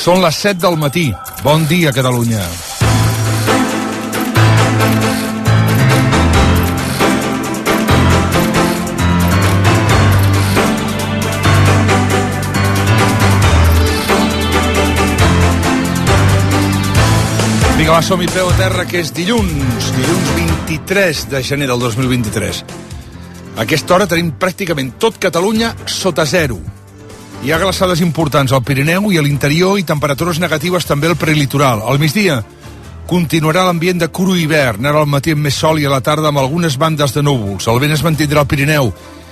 Són les 7 del matí. Bon dia, Catalunya. Vinga, va, som-hi, peu a terra, que és dilluns 23 de gener del 2023. A aquesta hora tenim pràcticament tot Catalunya sota zero. Hi ha glaçades importants al Pirineu i a l'interior i temperatures negatives també al prelitoral. Al migdia continuarà l'ambient de cru hivern, ara al matí amb més sol i a la tarda amb algunes bandes de núvols. El vent es mantindrà al Pirineu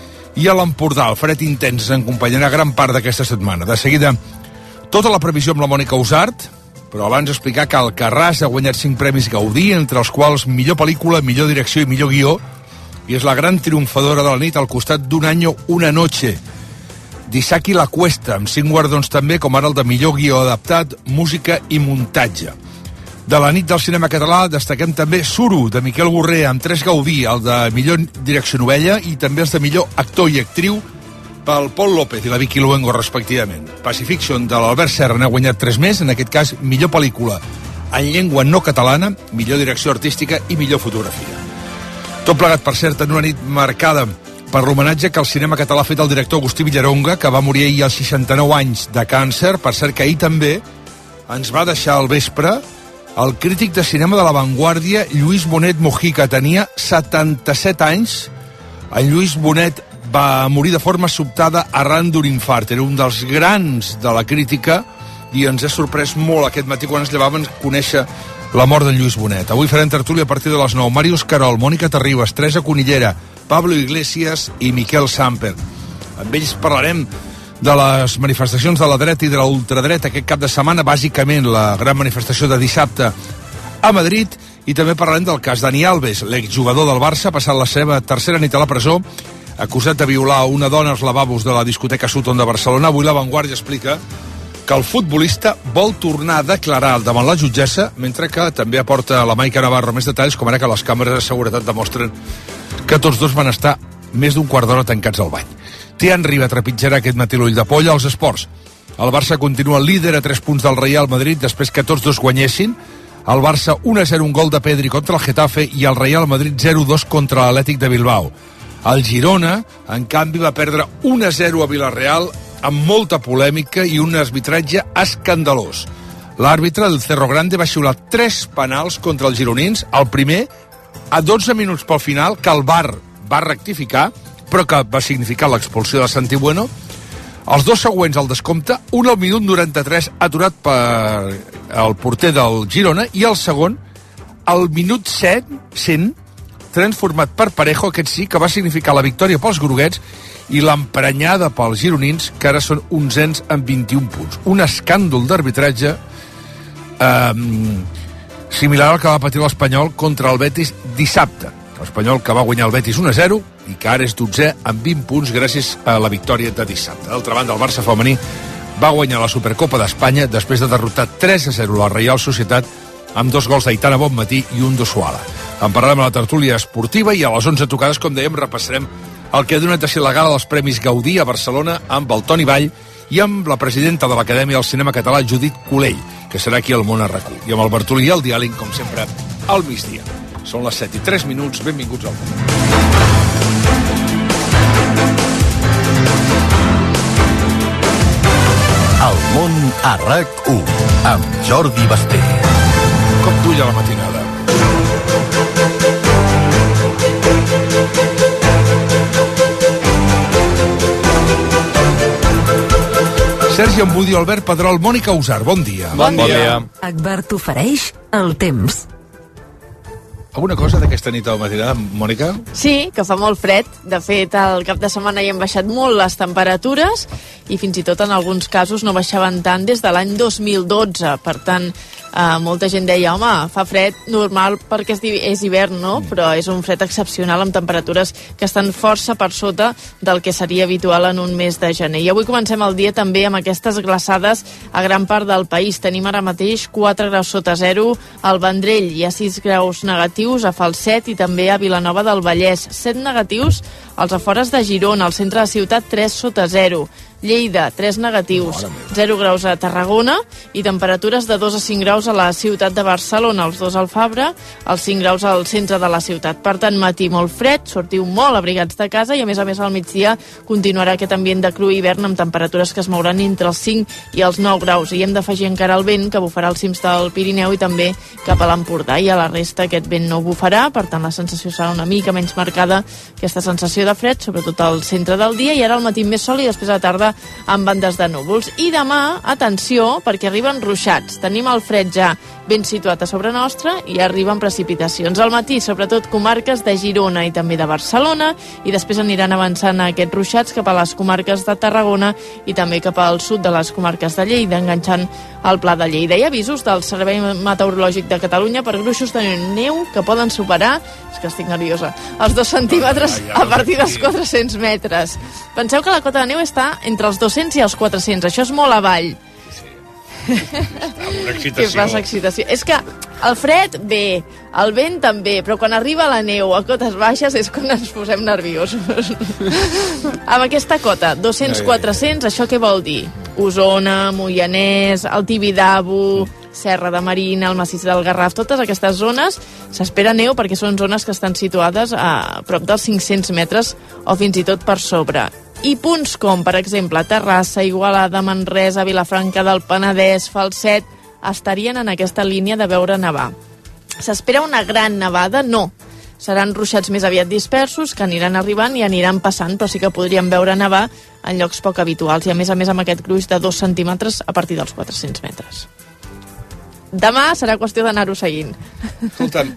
i a l'Empordà. El fred intens ens acompanyarà gran part d'aquesta setmana. De seguida, tota la previsió amb la Mònica Usart, però abans explicar que Alcarràs ha guanyat 5 premis Gaudí, entre els quals millor pel·lícula, millor direcció i millor guió, i és la gran triomfadora de la nit al costat d'Un año, una noche, d'Isaki La Cuesta, amb 5 guardons també, com ara el de millor guió adaptat, música i muntatge. De la nit del cinema català destaquem també Suro, de Miquel Borré, amb 3 Gaudí, el de millor direcció novella i també els de millor actor i actriu pel Pol López i la Vicky Luengo, respectivament. Pacifiction, de l'Albert Serra, n'ha guanyat 3 més, en aquest cas millor pel·lícula en llengua no catalana, millor direcció artística i millor fotografia. Tot plegat, per cert, en una nit marcada per l'homenatge que el cinema català ha fet al director Agustí Villaronga, que va morir ahir als 69 anys de càncer. Per cert, que ahir també ens va deixar al vespre el crític de cinema de La Vanguardia, Lluís Bonet Mojica. Tenia 77 anys. En Lluís Bonet va morir de forma sobtada arran d'un infart. Era un dels grans de la crítica i ens ha sorprès molt aquest matí quan ens llevàvem a conèixer la mort d'en Lluís Bonet. Avui farem tertúlia a partir de les 9. Màrius Carol, Mònica Terribas, Teresa Conillera, Pablo Iglesias i Miquel Samper. Amb ells parlarem de les manifestacions de la dreta i de la ultradreta aquest cap de setmana, bàsicament la gran manifestació de dissabte a Madrid, i també parlarem del cas Dani Alves, l'exjugador del Barça, ha passat la seva tercera nit a la presó, acusat de violar una dona als lavabos de la discoteca Sutton de Barcelona. Avui La Vanguardia explica que el futbolista vol tornar a declarar davant la jutgessa, mentre que també aporta a la Maica Navarro més detalls, com ara que les càmeres de seguretat demostren que tots dos van estar més d'un quart d'hora tancats al bany. Tian Riba trepitjarà aquest matí l'ull de poll als esports. El Barça continua líder a 3 punts del Real Madrid després que tots dos guanyessin. El Barça 1-0, un gol de Pedri contra el Getafe, i el Real Madrid 0-2 contra l'Atlètic de Bilbao. El Girona, en canvi, va perdre 1-0 a Villarreal amb molta polèmica i un arbitratge escandalós. L'àrbitre del Cerro Grande va xiular 3 penals contra els gironins, el primer a 12 minuts pel final, que el VAR va rectificar, però que va significar l'expulsió de Santi Bueno. Els 2 següents al descompte, un al minut 93 aturat per el porter del Girona, i el segon al minut 100 transformat per Parejo, aquest sí que va significar la victòria pels groguets i l'emprenyada pels gironins, que ara són 11 amb 21 punts. Un escàndol d'arbitratge similar al que va patir l'Espanyol contra el Betis dissabte. L'Espanyol que va guanyar el Betis 1-0 i que ara és 12è amb 20 punts gràcies a la victòria de dissabte. D'altra banda, el Barça femení va guanyar la Supercopa d'Espanya després de derrotar 3-0 la Reial Societat amb 2 gols d'Aitana Bonmatí i un d'Ossuala. En parlarem a la tertúlia esportiva, i a les 11 tocades, com dèiem, repassarem el que ha donat a ser la gala dels Premis Gaudí a Barcelona amb el Toni Vall i amb la presidenta de l'Acadèmia del Cinema Català, Judit Colell, que serà aquí al Món a RAC1. I amb el Bartolí i el diàleg, com sempre, al migdia. Són les 7:03, benvinguts al Món. El Món a RAC1, amb Jordi Basté. Com duia la matinada. Sergi Embudi, Albert Pedrol, Mònica Usart, bon dia. Bon dia. Agbar t'ofereix el temps. Alguna cosa d'aquesta nit a la matinada, Mònica? Sí, que fa molt fred. De fet, el cap de setmana hi han baixat molt les temperatures i fins i tot en alguns casos no baixaven tant des de l'any 2012. Per tant, molta gent deia, home, fa fred normal perquè és hivern, no? Però és un fred excepcional amb temperatures que estan força per sota del que seria habitual en un mes de gener. I avui comencem el dia també amb aquestes glaçades a gran part del país. Tenim ara mateix 4 graus sota zero al Vendrell, hi ha 6 graus negatius a Falset i també a Vilanova del Vallès, 7 negatius als afores de Girona, al centre de la ciutat 3 sota zero. Lleida, 3 negatius, 0 graus a Tarragona i temperatures de 2 a 5 graus a la ciutat de Barcelona, els 2 al Fabra, els 5 graus al centre de la ciutat. Per tant, matí molt fred, sortiu molt abrigats de casa i a més al migdia continuarà aquest ambient de cru hivern amb temperatures que es mouran entre els 5 i els 9 graus. I hem d'afegir encara el vent que bufarà als cims del Pirineu i també cap a l'Empordà, i a la resta aquest vent no bufarà, per tant la sensació serà una mica menys marcada, aquesta sensació de fred, sobretot al centre del dia, i ara al matí més sol i després a la tarda amb bandes de núvols. I demà, atenció, perquè arriben ruixats. Tenim el fred ja ben situat a sobre nostre i arriben precipitacions. Al matí, sobretot comarques de Girona i també de Barcelona, i després aniran avançant aquests ruixats cap a les comarques de Tarragona i també cap al sud de les comarques de Lleida, enganxant el Pla de Lleida. Hi ha avisos del Servei Meteorològic de Catalunya per gruixos de neu que poden superar, és que estic nerviosa, els 2 centímetres a partir dels 400 metres. Penseu que la cota de neu està entre els 200 i els 400, això és molt avall. Una excitació. Què passa, excitació? És que el fred, bé, el vent també, però quan arriba la neu a cotes baixes és quan ens posem nerviosos. Amb aquesta cota, 200-400, això què vol dir? Osona, Moianès, el Tibidabo, Serra de Marina, el massís del Garraf, totes aquestes zones s'espera neu perquè són zones que estan situades a prop dels 500 metres o fins i tot per sobre. I punts com, per exemple, Terrassa, Igualada, Manresa, Vilafranca del Penedès, Falset, estarien en aquesta línia de veure nevar. S'espera una gran nevada? No. Seran ruixats més aviat dispersos que aniran arribant i aniran passant, però sí que podríem veure nevar en llocs poc habituals i a més amb aquest gruix de 2 centímetres a partir dels 400 metres. Demà serà qüestió d'anar-ho seguint. Escolta'm,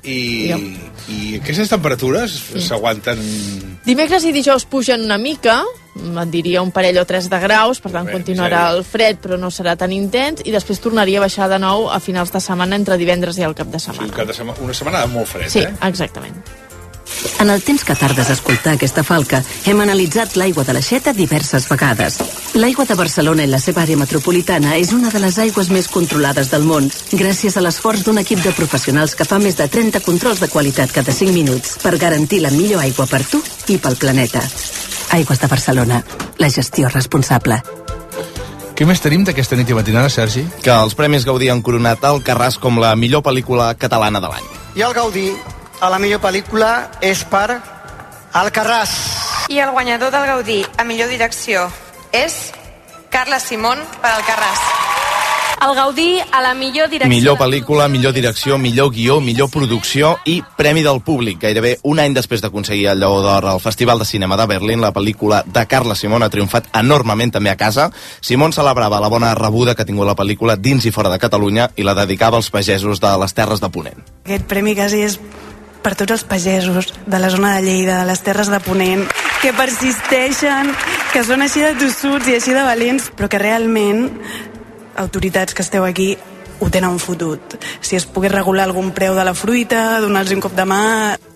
i aquestes temperatures s'aguanten? Dimecres i dijous pugen una mica, et diria un parell o 3 de graus, per tant continuarà el fred, però no serà tan intens, i després tornaria a baixar de nou a finals de setmana, entre divendres i el cap de setmana. Sí, una setmana de molt fred, sí, exactament. En el temps que tardes a escoltar aquesta falca, hem analitzat l'aigua de l'Aixeta diverses vegades. L'aigua de Barcelona i la seva àrea metropolitana és una de les aigües més controlades del món, gràcies a l'esforç d'un equip de professionals que fa més de 30 controls de qualitat cada 5 minuts per garantir la millor aigua per tu i pel planeta. Aigües de Barcelona, la gestió responsable. Què més tenim d'aquesta nit i matinada, Sergi? Que els Premis Gaudí han coronat Alcarràs com la millor pel·lícula catalana de l'any. I el Gaudí a la millor pel·lícula és per Alcarràs. I el guanyador del Gaudí a millor direcció és Carla Simón per Alcarràs. El Gaudí a la millor direcció... Millor pel·lícula, millor direcció, millor guió, millor producció i Premi del Públic. Gairebé un any després d'aconseguir el Lleó d'Or al Festival de Cinema de Berlín, la pel·lícula de Carla Simón ha triomfat enormement també a casa. Simón celebrava la bona rebuda que ha tingut la pel·lícula dins i fora de Catalunya i la dedicava als pagesos de les Terres de Ponent. Aquest premi quasi és per tots els pagesos de la zona de Lleida, de les Terres de Ponent, que persisteixen, que són així de tossuts i així de valents, però que realment autoritats que esteu aquí ho tenen fotut. Si es pogués regular algun preu de la fruita, donar-los un cop de mà...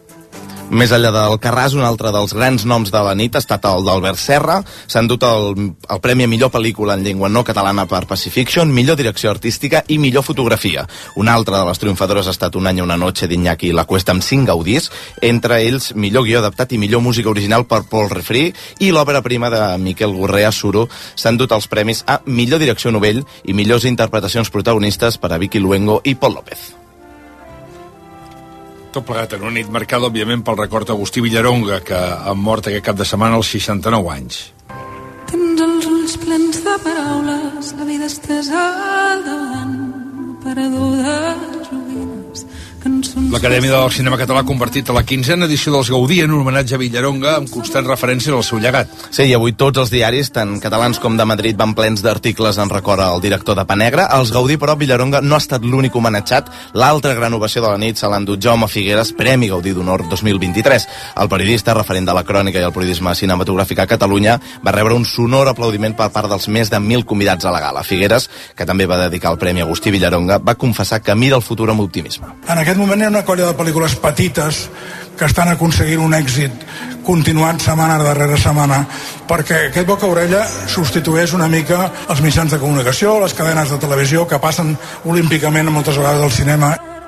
Més enllà del Carràs, un altre dels grans noms de la nit ha estat el d'Albert Serra. S'ha endut el premi a millor pel·lícula en llengua no catalana per Pacifiction, millor direcció artística i millor fotografia. Una altra de les triomfadores ha estat Un año una noche d'Iñaki La Cuesta amb 5 gaudís, entre ells millor guió adaptat i millor música original per Paul Refri, i l'òpera prima de Miquel Gorrea, Suro, s'ha endut els premis a millor direcció novell i millors interpretacions protagonistes per a Vicky Luengo i Pol López. Tot plegat en una nit marcada, òbviament, pel record Agustí Villaronga, que ha mort aquest cap de setmana als 69 anys. Tens els ulls plens de paraules, la vida estesa al davant, parador de joguines, cançons... L'Acadèmia del Cinema Català ha convertit a la 15a edició dels Gaudí en un homenatge a Villaronga amb constants referències al seu llegat. Sí, i avui tots els diaris, tant catalans com de Madrid, van plens d'articles en record al director de Pa Negra. Els Gaudí, però, Villaronga no ha estat l'únic homenatjat. L'altra gran ovació de la nit se l'ha endut Jaume Figueres, Premi Gaudí d'Honor 2023. El periodista, referent de la crònica i el periodisme cinematogràfic a Catalunya, va rebre un sonor aplaudiment per part dels més de 1.000 convidats a la gala. Figueres, que també va dedicar el Premi a Agustí Villaronga, va confessar que mira el futur amb optimisme. En aquest moment hi ha una colla de pel·lícules petites que estan aconseguint un èxit continuant setmana darrere setmana, perquè aquest boca-orella substitueix una mica els mitjans de comunicació, les cadenes de televisió que passen olímpicament moltes vegades al cinema.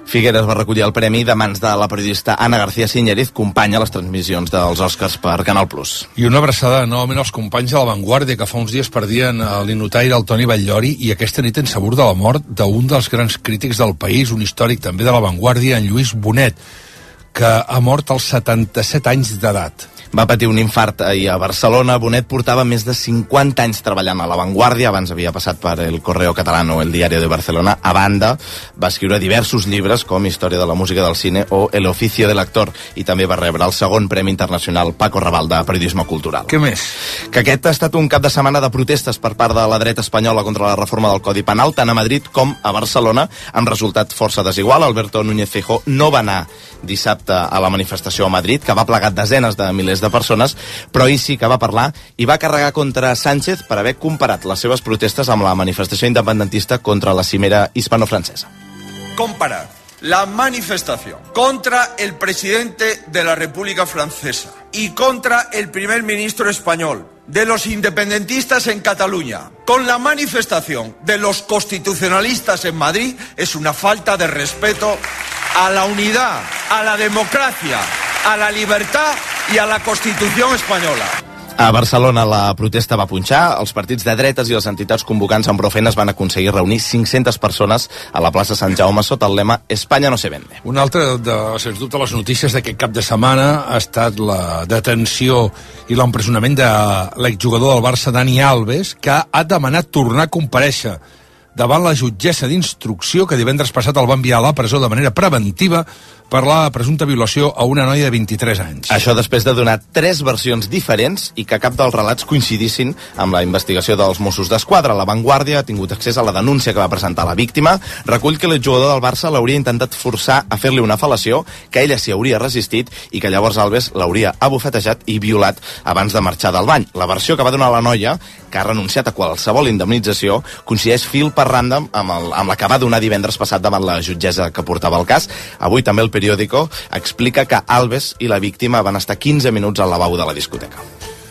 Figueres va recollir el premi de mans de la periodista Ana García Siñeriz, companya a les transmissions dels Oscars per Canal+. I una abraçada novament als companys de La Vanguardia, que fa uns dies perdien l'Inotaire, el Toni Batllori, i aquesta nit en sabor de la mort d'un dels grans crítics del país, un històric també de La Vanguardia, en Lluís Bonet, que ha mort als 77 anys d'edat. Va patir un infart ahir a Barcelona. Bonet portava més de 50 anys treballant a La Vanguardia, abans havia passat per El Correo Catalano o El Diario de Barcelona. A banda, va escriure diversos llibres com Història de la música del cine o El oficio de l'actor, i també va rebre el segon Premi Internacional Paco Raval de Periodisme Cultural. Què més? Que aquest ha estat un cap de setmana de protestes per part de la dreta espanyola contra la reforma del Codi Penal, tant a Madrid com a Barcelona, amb resultat força desigual. Alberto Núñez Feijóo no va anar dissabte a la manifestació a Madrid, que va plegar desenes de milers de persones, però ell sí que va parlar i va carregar contra Sánchez per haver comparat les seves protestes amb la manifestació independentista contra la cimera hispano-francesa. Comparar la manifestación contra el presidente de la República Francesa y contra el primer ministro español de los independentistas en Cataluña con la manifestación de los constitucionalistas en Madrid es una falta de respeto a la unidad, a la democracia, a la libertad y a la Constitución española. A Barcelona la protesta va punxar, els partits de dretes i les entitats convocants amb prou feines van aconseguir reunir 500 persones a la plaça Sant Jaume sota el lema Espanya no se vende. Una altra, sens dubte, les notícies d'aquest cap de setmana ha estat la detenció i l'empresonament de l'exjugador del Barça, Dani Alves, que ha demanat tornar a comparèixer davant la jutgessa d'instrucció que divendres passat el va enviar a la presó de manera preventiva per la presumpta violació a una noia de 23 anys. Això després de donar 3 versions diferents i que cap dels relats coincidissin amb la investigació dels Mossos d'Esquadra. La Vanguardia ha tingut accés a la denúncia que va presentar la víctima. Recull que l'exjugador del Barça l'hauria intentat forçar a fer-li una fel·lació, que ella s'hi hauria resistit i que llavors Alves l'hauria abofetejat i violat abans de marxar del bany. La versió que va donar la noia, que ha renunciat a qualsevol indemnització, coincideix fil per randa amb la que va donar divendres passat davant la jutgessa que portava el cas. Avui també el periòdico explica que Alves i la víctima van estar 15 minuts al lavabo de la discoteca.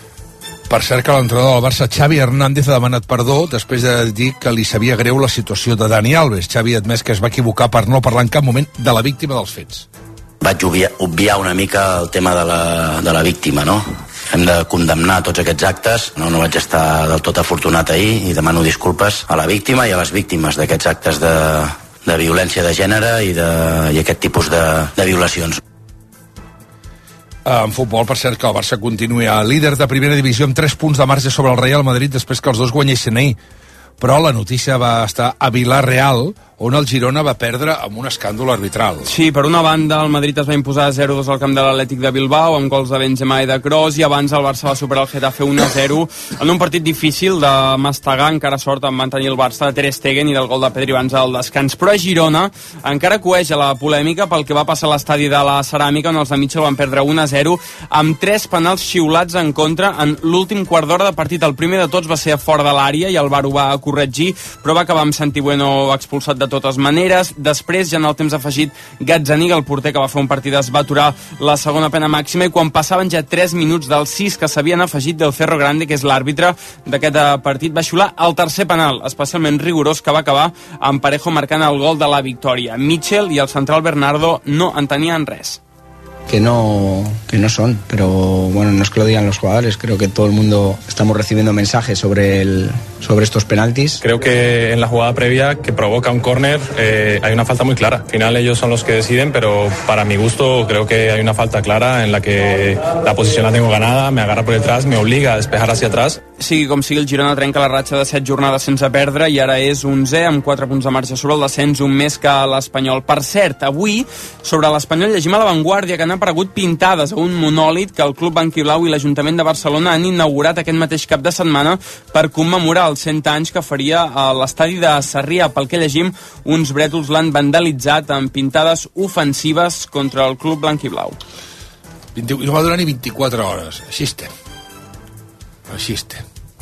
Per cert que l'entrenador del Barça, Xavi Hernández, ha demanat perdó després de dir que li sabia greu la situació de Dani Alves. Xavi ha admès que es va equivocar per no parlar en cap moment de la víctima dels fets. Vaig obviar una mica el tema de la víctima, no? Hem de condemnar tots aquests actes. No vaig estar del tot afortunat ahir i demano disculpes a la víctima i a les víctimes d'aquests actes de violència de gènere i aquest tipus de violacions. En futbol, per cert, que el Barça continua líder de primera divisió amb 3 punts de marge sobre el Real Madrid després que els dos guanyessin ahir. Però la notícia va estar a Vila-real, on el Girona va perdre amb un escàndol arbitral. Sí, per una banda, el Madrid es va imposar 0-2 al camp de l'Atlètic de Bilbao, amb gols de Benzema i de Kroos, i abans el Barça va superar el Getafe 1-0 en un partit difícil de mastegar. Encara sort en mantenir el Barça de Ter Stegen i del gol de Pedri abans al descans. Però a Girona encara coeix a la polèmica pel que va passar a l'estadi de la Ceràmica, on els de Mitchell van perdre 1-0 amb 3 penals xiulats en contra en l'últim quart d'hora de partit. El primer de tots va ser a fora de l'àrea i el VAR ho va corregir, però va acabar amb Santi Bueno expulsat de totes maneres. Després, ja en el temps afegit, Gazzaniga, el porter que va fer un partidàs, va aturar la segona pena màxima, i quan passaven ja 3 minuts dels 6 que s'havien afegit, del Cerro Grande, que és l'àrbitre d'aquest partit, va xiular el tercer penal, especialment rigorós, que va acabar amb Parejo marcant el gol de la victòria. Mitchell i el central Bernardo no en tenien res. Que no son, pero bueno, no es que lo digan los jugadores, creo que todo el mundo estamos recibiendo mensajes sobre estos penaltis. Creo que en la jugada previa que provoca un córner hay una falta muy clara. Al final ellos son los que deciden, pero para mi gusto creo que hay una falta clara en la que la posición la tengo ganada, me agarra por detrás, me obliga a despejar hacia atrás. Sigui com sigui, el Girona trenca la ratxa de 7 jornades sense perdre i ara és 11 amb 4 punts de marge sobre el descens, un més que l'Espanyol. Per cert, avui, sobre l'Espanyol, llegim a La Vanguardia que han aparegut pintades a un monòlit que el Club Blanquiblau i l'Ajuntament de Barcelona han inaugurat aquest mateix cap de setmana per commemorar els 100 anys que faria a l'estadi de Sarrià. Pel que llegim, uns brètols l'han vandalitzat amb pintades ofensives contra el Club Blanquiblau. No va durar ni 24 hores. Així estem. Així estem.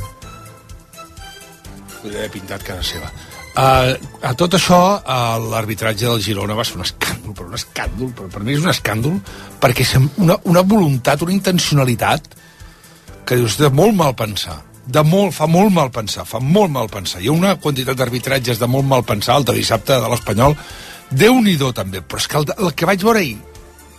Podria haver pintat casa seva. A tot això, l'arbitratge del Girona va ser un escàndol, però per mi és un escàndol, perquè és una voluntat, una intencionalitat que dius, de molt mal pensar. Fa molt mal pensar. Hi ha una quantitat d'arbitratges de molt mal pensar. El de dissabte de l'Espanyol Déu-n'hi-do, també. Però és que el que vaig veure ahir,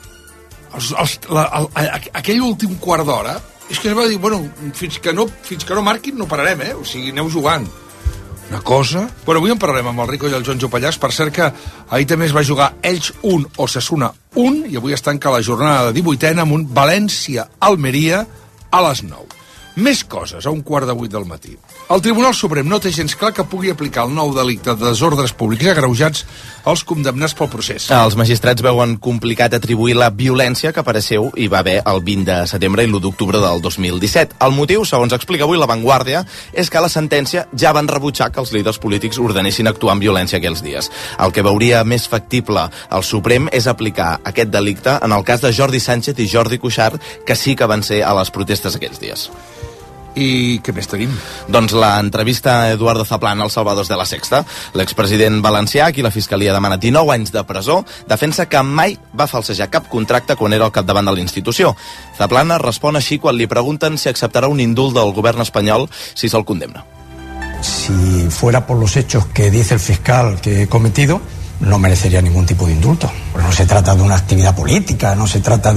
aquell últim quart d'hora, és que es va dir, bueno, fins que no marquin no pararem, o sigui, aneu jugant. Una cosa... Bueno, avui en parlarem amb el Rico i el Jonjo Pallàs, per cert que ahir també es va jugar Elx 1, Osasuna 1, i avui es tanca la jornada de 18a amb un València-Almeria a les 9. Més coses, a 7:15 del matí. El Tribunal Suprem no té gens clar que pugui aplicar el nou delicte de desordres públics agreujats als condemnats pel procés. Els magistrats veuen complicat atribuir la violència que apareixeu i va haver el 20 de setembre i l'1 d'octubre del 2017. El motiu, segons explica avui La Vanguardia, és que a la sentència ja van rebutjar que els líders polítics ordenessin actuar amb violència aquells dies. El que veuria més factible al Suprem és aplicar aquest delicte en el cas de Jordi Sánchez i Jordi Cuixart, que sí que van ser a les protestes aquells dies. I què més tenim? Doncs l'entrevista a Eduardo Zaplana al Salvadors de la Sexta. L'expresident valencià, qui la Fiscalia demana 19 anys de presó, defensa que mai va falsejar cap contracte quan era al capdavant de la institució. Zaplana respon així quan li pregunten si acceptarà un indult del govern espanyol si se'l condemna. Si fuera por los hechos que dice el fiscal que he cometido, no merecería ningún tipo de indulto. Pues no se trata de una actividad política, no se trata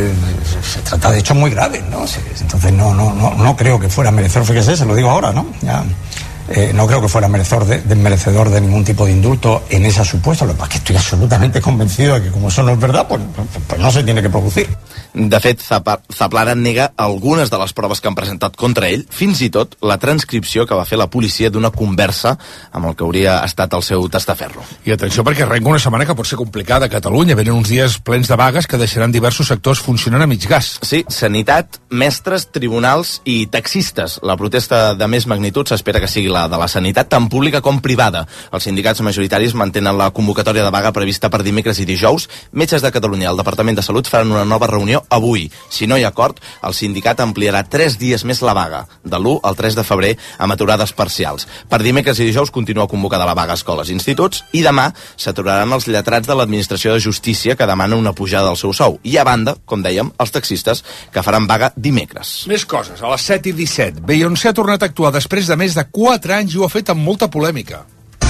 se trata de hechos muy graves, ¿no? Entonces no creo que fuera merecedor, fíjese, se lo digo ahora, ¿no? Ya, no creo que fuera merecedor de ningún tipo de indulto en esa supuesta. Lo que pasa es que estoy absolutamente convencido de que como eso no es verdad, pues no se tiene que producir. De fet, Zaplana nega algunes de les proves que han presentat contra ell, fins i tot la transcripció que va fer la policia d'una conversa amb el que hauria estat el seu testaferro. I atenció, perquè arrenca una setmana que pot ser complicada a Catalunya. Venen uns dies plens de vagues que deixaran diversos sectors funcionant a mig gas. Sí, sanitat, mestres, tribunals i taxistes. La protesta de més magnitud s'espera que sigui la de la sanitat, tant pública com privada. Els sindicats majoritaris mantenen la convocatòria de vaga prevista per dimecres i dijous. Metges de Catalunya i el Departament de Salut faran una nova reunió avui. Si no hi ha acord, el sindicat ampliarà 3 dies més la vaga, de l'1 al 3 de febrer, amb aturades parcials. Per dimecres i dijous continua convocada la vaga a escoles i instituts, i demà s'aturaran els lletrats de l'Administració de Justícia, que demana una pujada del seu sou. I a banda, com dèiem, els taxistes, que faran vaga dimecres. Més coses. A les 7:17, Beyoncé ha tornat a actuar després de més de 4 anys i ho ha fet amb molta polèmica.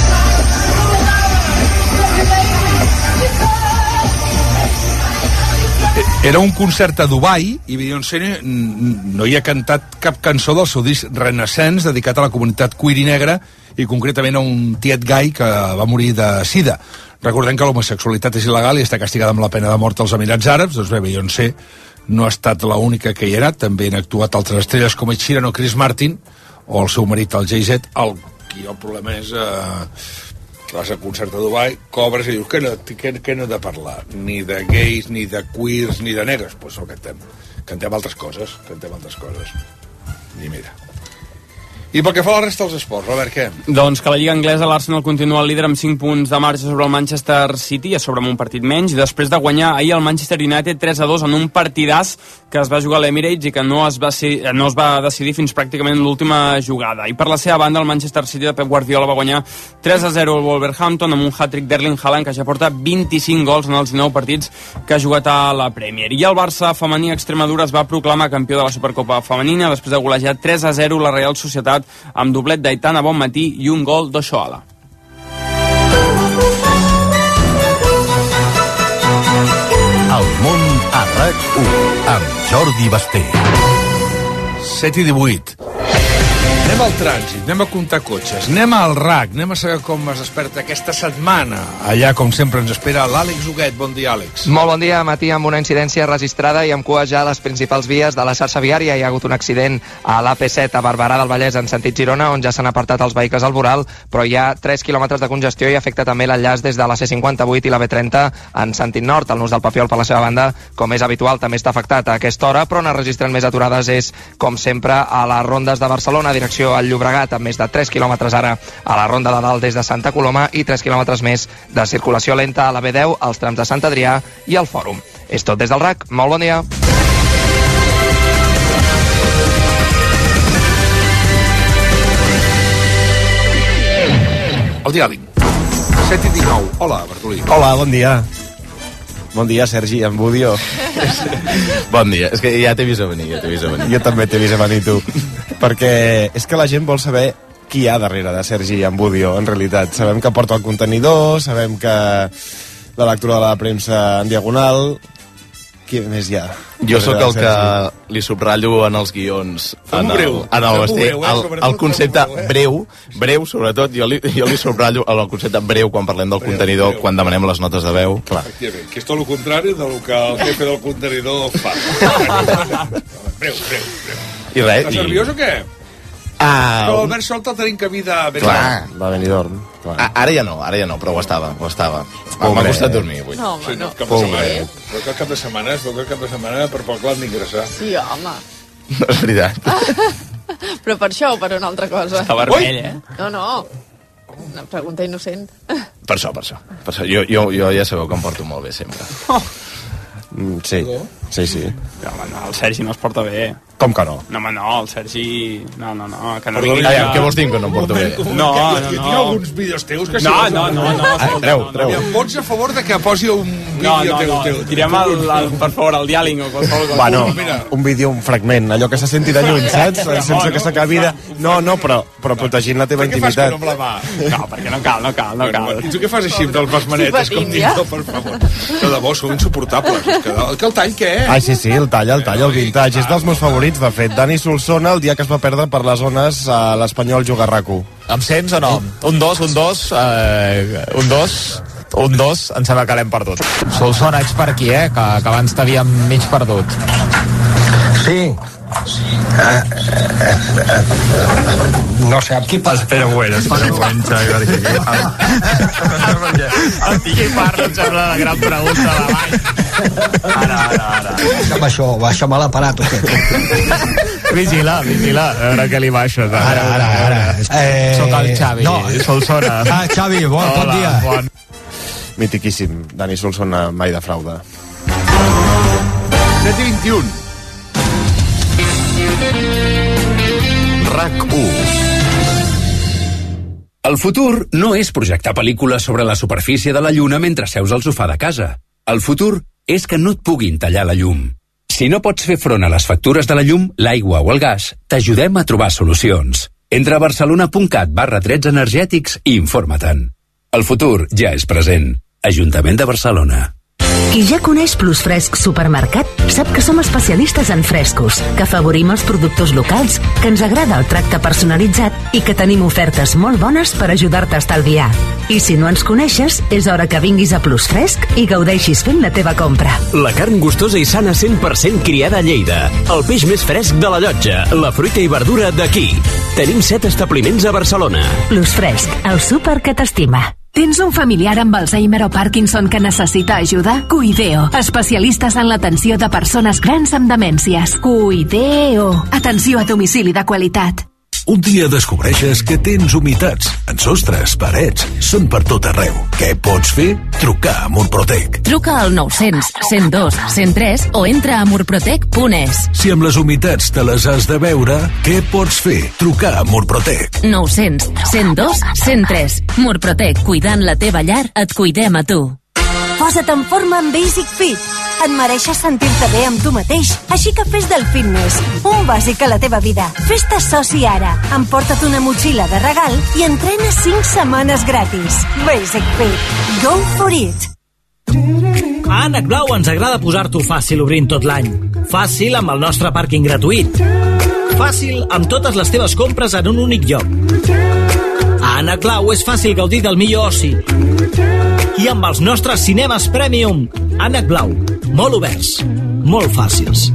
Era un concert a Dubai i Beyoncé no hi ha cantat cap cançó del seu disc Renaissance dedicat a la comunitat queer i negra i concretament a un tiet gai que va morir de sida. Recordem que l'homosexualitat és il·legal i està castigada amb la pena de mort als Emirats Àrabs. Doncs bé, Beyoncé no ha estat l'única que hi ha anat, també han actuat altres estrelles com Ed Sheeran o Chris Martin o el seu marit, el Jay-Z. El problema és que vas a concert a Dubai, cobres i dius que no he de parlar ni de gais, ni de queers, ni de negres. Doncs no cantem altres coses, i mira. I pel que fa a la resta dels esports, Robert, què? Doncs que la Lliga Anglesa, l'Arsenal continua el líder amb 5 punts de marge sobre el Manchester City, a sobre amb un partit menys, i després de guanyar ahir el Manchester United 3-2 en un partidàs que es va jugar a l'Emirates i que no es va decidir fins pràcticament l'última jugada. I per la seva banda, el Manchester City de Pep Guardiola va guanyar 3-0 al Wolverhampton amb un hat-trick d'Erling Haaland, que ja porta 25 gols en els 19 partits que ha jugat a la Premier. I el Barça femení Extremadura es va proclamar campió de la Supercopa femenina després de golejar 3-0 la Real Societat amb doblet d'Aitana Bonmatí i un gol d'Oshoala. El món a RAC1 amb Jordi Basté. 7:18. Anem al trànsit, anem a comptar cotxes, anem al RAC, anem a saber com es desperta aquesta setmana. Allà, com sempre, ens espera l'Àlex Huguet. Bon dia, Àlex. Molt bon dia, matí, amb una incidència registrada i amb cua ja a les principals vies de la xarxa viària. Hi ha hagut un accident a l'AP7 a Barberà del Vallès en sentit Girona, on ja s'han apartat els vehicles al voral, però hi ha 3 quilòmetres de congestió i afecta també l'enllaç des de la C58 i la B30 en sentit nord. El nus del Papiol, per la seva banda, com és habitual, també està afectat a aquesta hora, però on es registren més aturades és, com sempre, a les rondes de Barcelona, direcció al Llobregat, amb més de 3 quilòmetres ara a la ronda de dalt des de Santa Coloma i 3 quilòmetres més de circulació lenta a la B10, als trams de Sant Adrià i al Fòrum. És tot des del RAC. Molt bon dia. El diàleg. 7:19. Hola, Bartolí. Hola, bon dia. Bon dia, Sergi, en Budio. Bon dia. És que ja t'he vist a venir, Jo també t'he vist a venir, tu. Perquè és que la gent vol saber qui hi ha darrere de Sergi Ambudio, en realitat. Sabem que porta el contenidor, sabem que la lectura de la premsa en diagonal... Qui més hi ha? Jo sóc el que li subratllo en els guions el concepte breu, sobretot jo li subratllo el concepte breu quan parlem del contenidor, quan demanem les notes de veu. Efectivament, que és tot el contrari del que el jefe del contenidor fa. Breu. I res. Estàs nerviós o què? Però Albert Solta tenim camida... Clar, va venir dorm. Ara ja no, però ho estava. M'ha costat dormir avui. No, home, no. Però que cap de setmana per pel clan d'ingressar. Sí, home. No és veritat. Però per això o per una altra cosa? Està vermell, No. Una pregunta innocent. Per això. Jo ja sabeu que em porto molt bé sempre. Sí. Però, home, no, el Sergi no es porta bé. Com que no? No, home, no, el Sergi... No, que no vingui... Què vols dir que no em porto bé? No. Tinc alguns vídeos teus que... No. Treu. Vots a favor de que posi un vídeo teu. Tirem, per favor, el diàling o qualsevol cosa. Bueno, un vídeo, un fragment, allò que se senti de lluny, saps? Sense que s'acabi de... No, però protegint la teva intimitat. Per què fas que no amb la mà? No, perquè no cal. I tu què fas així amb les manetes? Com dic, per favor. Que de bo, sou insuportables. Que el tall què? Ai, sí, el tall, el vintage. És dels meus favorits, de fet. Dani Solsona, el dia que es va perdre per les zones a l'Espanyol Jugarraco. Em sents o no? Un dos, em sembla que l'hem perdut. Solsona, ets per aquí, que abans t'havíem mig perdut. Sí. No sé, aquí passa. Però bueno, Xavi, perquè amb qui parla, em sembla la gran pregunta de l'any. Ara. Baixa'm l'aparat, o què? Vigila, a veure què li baixes. Ara. Soc el Xavi, Solsona. Xavi, bon dia. Mitiquíssim, Dani Solsona mai defrauda. 7:21. RAC1. El futur no és projectar pel·lícules sobre la superfície de la Lluna mentre seus al sofà de casa. El futur és que no et puguin tallar la llum. Si no pots fer front a les factures de la llum, l'aigua o el gas, t'ajudem a trobar solucions. Entra a barcelona.cat/trets energètics i informa-te'n. El futur ja és present. Ajuntament de Barcelona. Qui ja coneix Plus Fresc Supermercat sap que som especialistes en frescos, que afavorim els productors locals, que ens agrada el tracte personalitzat i que tenim ofertes molt bones per ajudar-te a estalviar. I si no ens coneixes, és hora que vinguis a Plus Fresc i gaudeixis fent la teva compra. La carn gustosa i sana 100% criada a Lleida, el peix més fresc de la Llotja, la fruita i verdura d'aquí. Tenim 7 establiments a Barcelona. Plus Fresc, el súper que t'estima. Tens un familiar amb Alzheimer o Parkinson que necessita ajuda? Cuideo, especialistes en l'atenció de persones grans amb demències. Cuideo, atenció a domicili de qualitat. Un dia descobreixes que tens humitats en sostres, parets, són per tot arreu. Què pots fer? Trucar a Murprotec. Truca al 900 102 103 o entra a murprotec.es. Si amb les humitats te les has de veure, què pots fer? Trucar a Murprotec. 900 102 103. Murprotec, cuidant la teva llar, et cuidem a tu. Posa't en forma amb Basic Fit. Et mereixes sentir-te bé amb tu mateix, així que fes del fitness un bàsic a la teva vida. Fes-te soci ara. Emporta't una motxilla de regal i entrena 5 setmanes gratis. Basic Fit. Go for it. A Ànec Blau ens agrada posar-t'ho fàcil obrint tot l'any. Fàcil amb el nostre pàrquing gratuït. Fàcil amb totes les teves compres en un únic lloc. A Ànec Blau és fàcil gaudir del millor oci. I amb els nostres cinemes Premium. Ànec Blau, molt oberts, molt fàcils.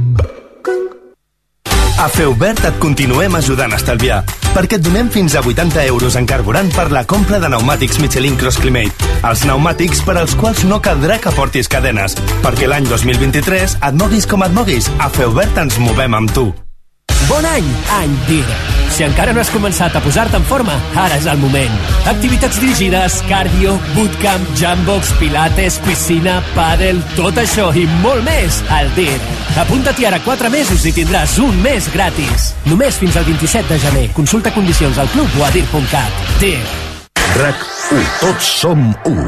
A Feubert et continuem ajudant a estalviar, perquè et donem fins a 80 euros en carburant per la compra de pneumàtics Michelin Cross Climate, els pneumàtics per als quals no caldrà que portis cadenes, perquè l'any 2023 et moguis com et moguis, a Feubert ens movem amb tu. Bon any, any DIR. Si encara no has començat a posar-te en forma, ara és el moment. Activitats dirigides, cardio, bootcamp, jambox, pilates, piscina, pàdel, tot això i molt més al DIR. Apunta-t'hi ara 4 mesos i tindràs un mes gratis. Només fins al 27 de gener. Consulta condicions al club o a dir.cat. DIR. RAC1. Tots som 1.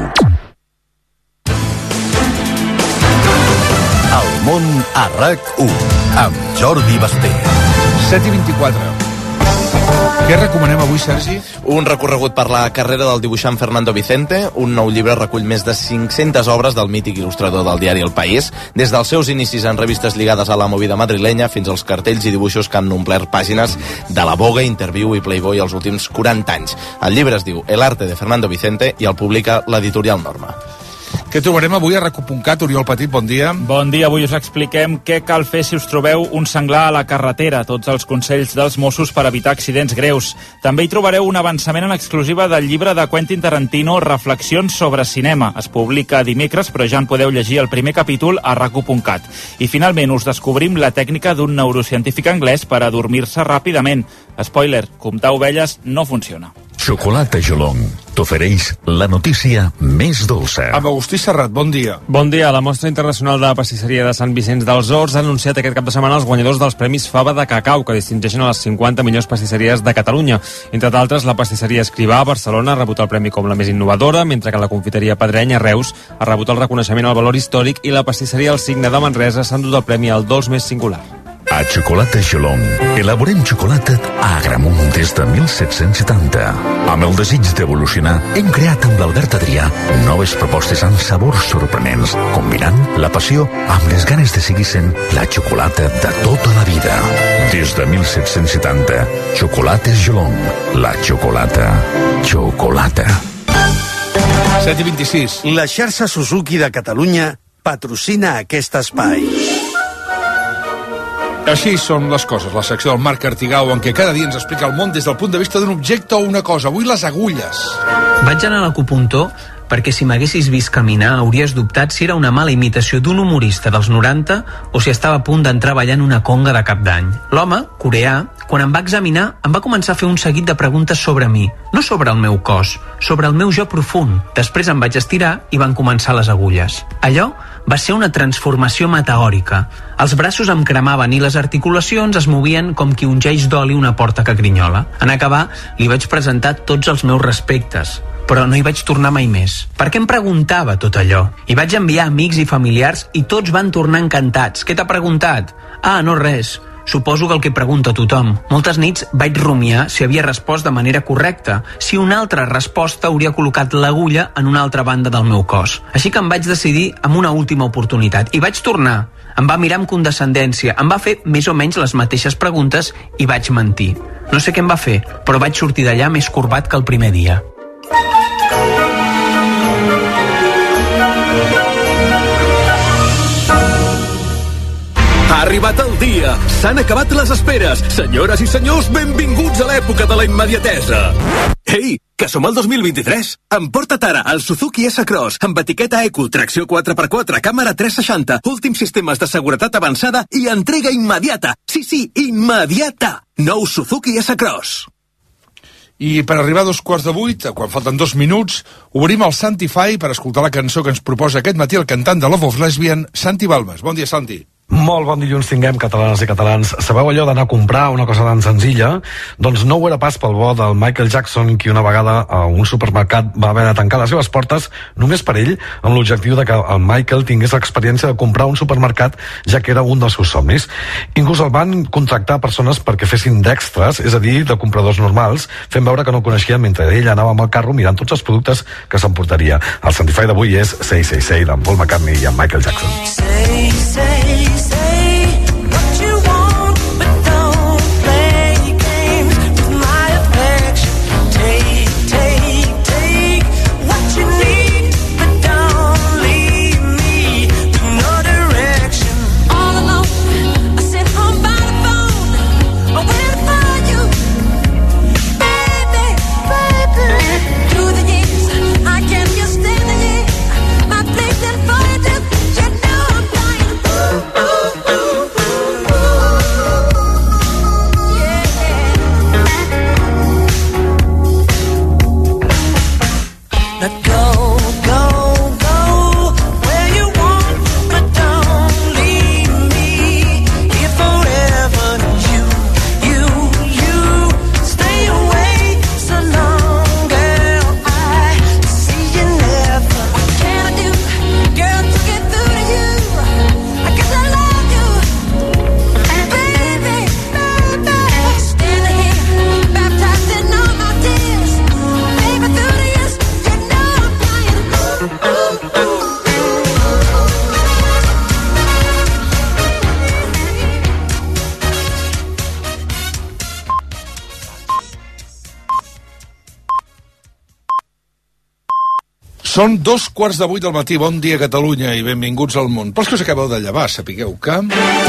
El món a RAC1 amb Jordi Basté. 7:24. Què recomanem avui, Sergi? Un recorregut per la carrera del dibuixant Fernando Vicente. Un nou llibre recull més de 500 obres del mític il·lustrador del diari El País, des dels seus inicis en revistes lligades a la movida madrilenya fins als cartells i dibuixos que han omplert pàgines de La Vogue, Interview i Playboy els últims 40 anys. El llibre es diu El arte de Fernando Vicente i el publica l'editorial Norma. Què trobarem avui a RACU.cat? Oriol Petit, bon dia. Bon dia, avui us expliquem què cal fer si us trobeu un senglar a la carretera, tots els consells dels Mossos per evitar accidents greus. També hi trobareu un avançament en exclusiva del llibre de Quentin Tarantino, Reflexions sobre cinema. Es publica dimecres, però ja en podeu llegir el primer capítol a RACU.cat. I finalment us descobrim la tècnica d'un neurocientífic anglès per adormir-se ràpidament. Spoiler, comptar ovelles no funciona. Xocolata Jolong t'ofereix la notícia més dolça. Amb Agustí Serrat, bon dia. Bon dia. La Mostra Internacional de Pastisseria de Sant Vicenç dels Horts ha anunciat aquest cap de setmana els guanyadors dels Premis Fava de Cacau, que distingeixen a les 50 millors pastisseries de Catalunya. Entre d'altres, la pastisseria Escrivà a Barcelona ha rebut el premi com la més innovadora, mentre que la confiteria Pedreny a Reus ha rebut el reconeixement al valor històric i la pastisseria El Cigne de Manresa s'ha endut el premi al dolç més singular. A Xocolata Jolong elaborem xocolata a Agramunt des de 1770. Amb el desig d'evolucionar, hem creat amb l'Albert Adrià noves propostes amb sabors sorprenents, combinant la passió amb les ganes de seguir sent la xocolata de tota la vida. Des de 1770, Xocolates Jolong, la xocolata. Xocolata. 7:26. La xarxa Suzuki de Catalunya patrocina aquest espai. Així són les coses, la secció del Marc Artigau, en què cada dia ens explica el món des del punt de vista d'un objecte o una cosa. Avui les agulles. Vaig anar a l'acupuntor perquè si m'haguessis vist caminar hauries dubtat si era una mala imitació d'un humorista dels 90 o si estava a punt d'entrar ballant una conga de cap d'any. L'home, coreà, quan em va examinar, em va començar a fer un seguit de preguntes sobre mi, no sobre el meu cos, sobre el meu jo profund. Després em vaig estirar i van començar les agulles. Allò va ser una transformació meteòrica. Els braços em cremaven i les articulacions es movien com qui ungeix d'oli una porta que grinyola. En acabar, li vaig presentar tots els meus respectes, però no hi vaig tornar mai més. Per què em preguntava tot allò? Hi vaig enviar amics i familiars i tots van tornar encantats. Què t'ha preguntat? Ah, no res. Suposo que el que pregunta tothom. Moltes nits vaig rumiar si havia respost de manera correcta, si una altra resposta hauria col·locat l'agulla en una altra banda del meu cos. Així que em vaig decidir amb una última oportunitat. I vaig tornar. Em va mirar amb condescendència, em va fer més o menys les mateixes preguntes i vaig mentir. No sé què em va fer, però vaig sortir d'allà més corbat que el primer dia. Ha arribat el dia. S'han acabat les esperes. Senyores i senyors, benvinguts a l'època de la immediatesa. Ei, que som al 2023. Emporta't ara el Suzuki S-Cross amb etiqueta Eco, tracció 4x4, càmera 360, últims sistemes de seguretat avançada i entrega immediata. Sí, immediata. Nou Suzuki S-Cross. I per arribar a 7:45, quan falten 2 minuts, obrim el Santify per escoltar la cançó que ens proposa aquest matí el cantant de Love of Lesbian, Santi Balmes. Bon dia, Santi. Molt bon dilluns tinguem, catalanes i catalans. Sabeu allò d'anar a comprar una cosa tan senzilla? Doncs no ho era pas pel bo del Michael Jackson, qui una vegada a un supermercat va haver de tancar les seves portes només per ell, amb l'objectiu de que el Michael tingués l'experiència de comprar un supermercat, ja que era un dels seus somnis. Inclús el van contractar persones perquè fessin d'extras, és a dir, de compradors normals, fent veure que no el coneixien mentre ell anava amb el carro mirant tots els productes que s'emportaria. El Santify d'avui és Say, Say, Say, d'en Paul McCartney i en Michael Jackson. Say, say, say what you want, but don't play games with my affection. Take what you need, but don't leave me with no direction. All alone, I sit home by the phone, waiting for you, baby. Through the years, I can't just stand here, my place and for you. You know I'm dying. Són 2:15 del matí. Bon dia, Catalunya, i benvinguts al món. Pels que us acabeu de llevar, sapigueu que...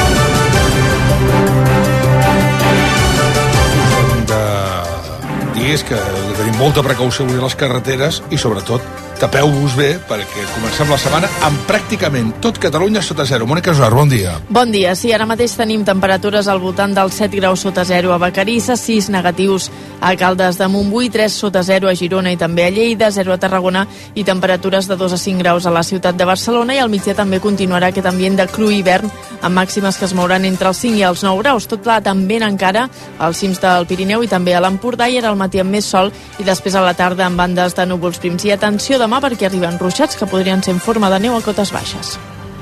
Digues que tenim molta precaució avui a les carreteres i, sobretot, tapeu-vos bé perquè comencem la setmana amb pràcticament tot Catalunya sota zero. Mònica Usar, bon dia. Bon dia. Sí, ara mateix tenim temperatures al voltant dels 7 graus sota zero a Vacarisses, 6 negatius a Caldes de Montbui, 3 sota zero a Girona i també a Lleida, 0 a Tarragona i temperatures de 2 a 5 graus a la ciutat de Barcelona, i al migdia també continuarà aquest ambient de cru hivern amb màximes que es mouran entre els 5 i els 9 graus. Tot plegat vent encara als cims del Pirineu i també a l'Empordà, i ara al matí amb més sol i després a la tarda amb bandes de núvols prims. I atenció demà perquè arriben ruixats que podrien ser en forma de neu a cotes baixes.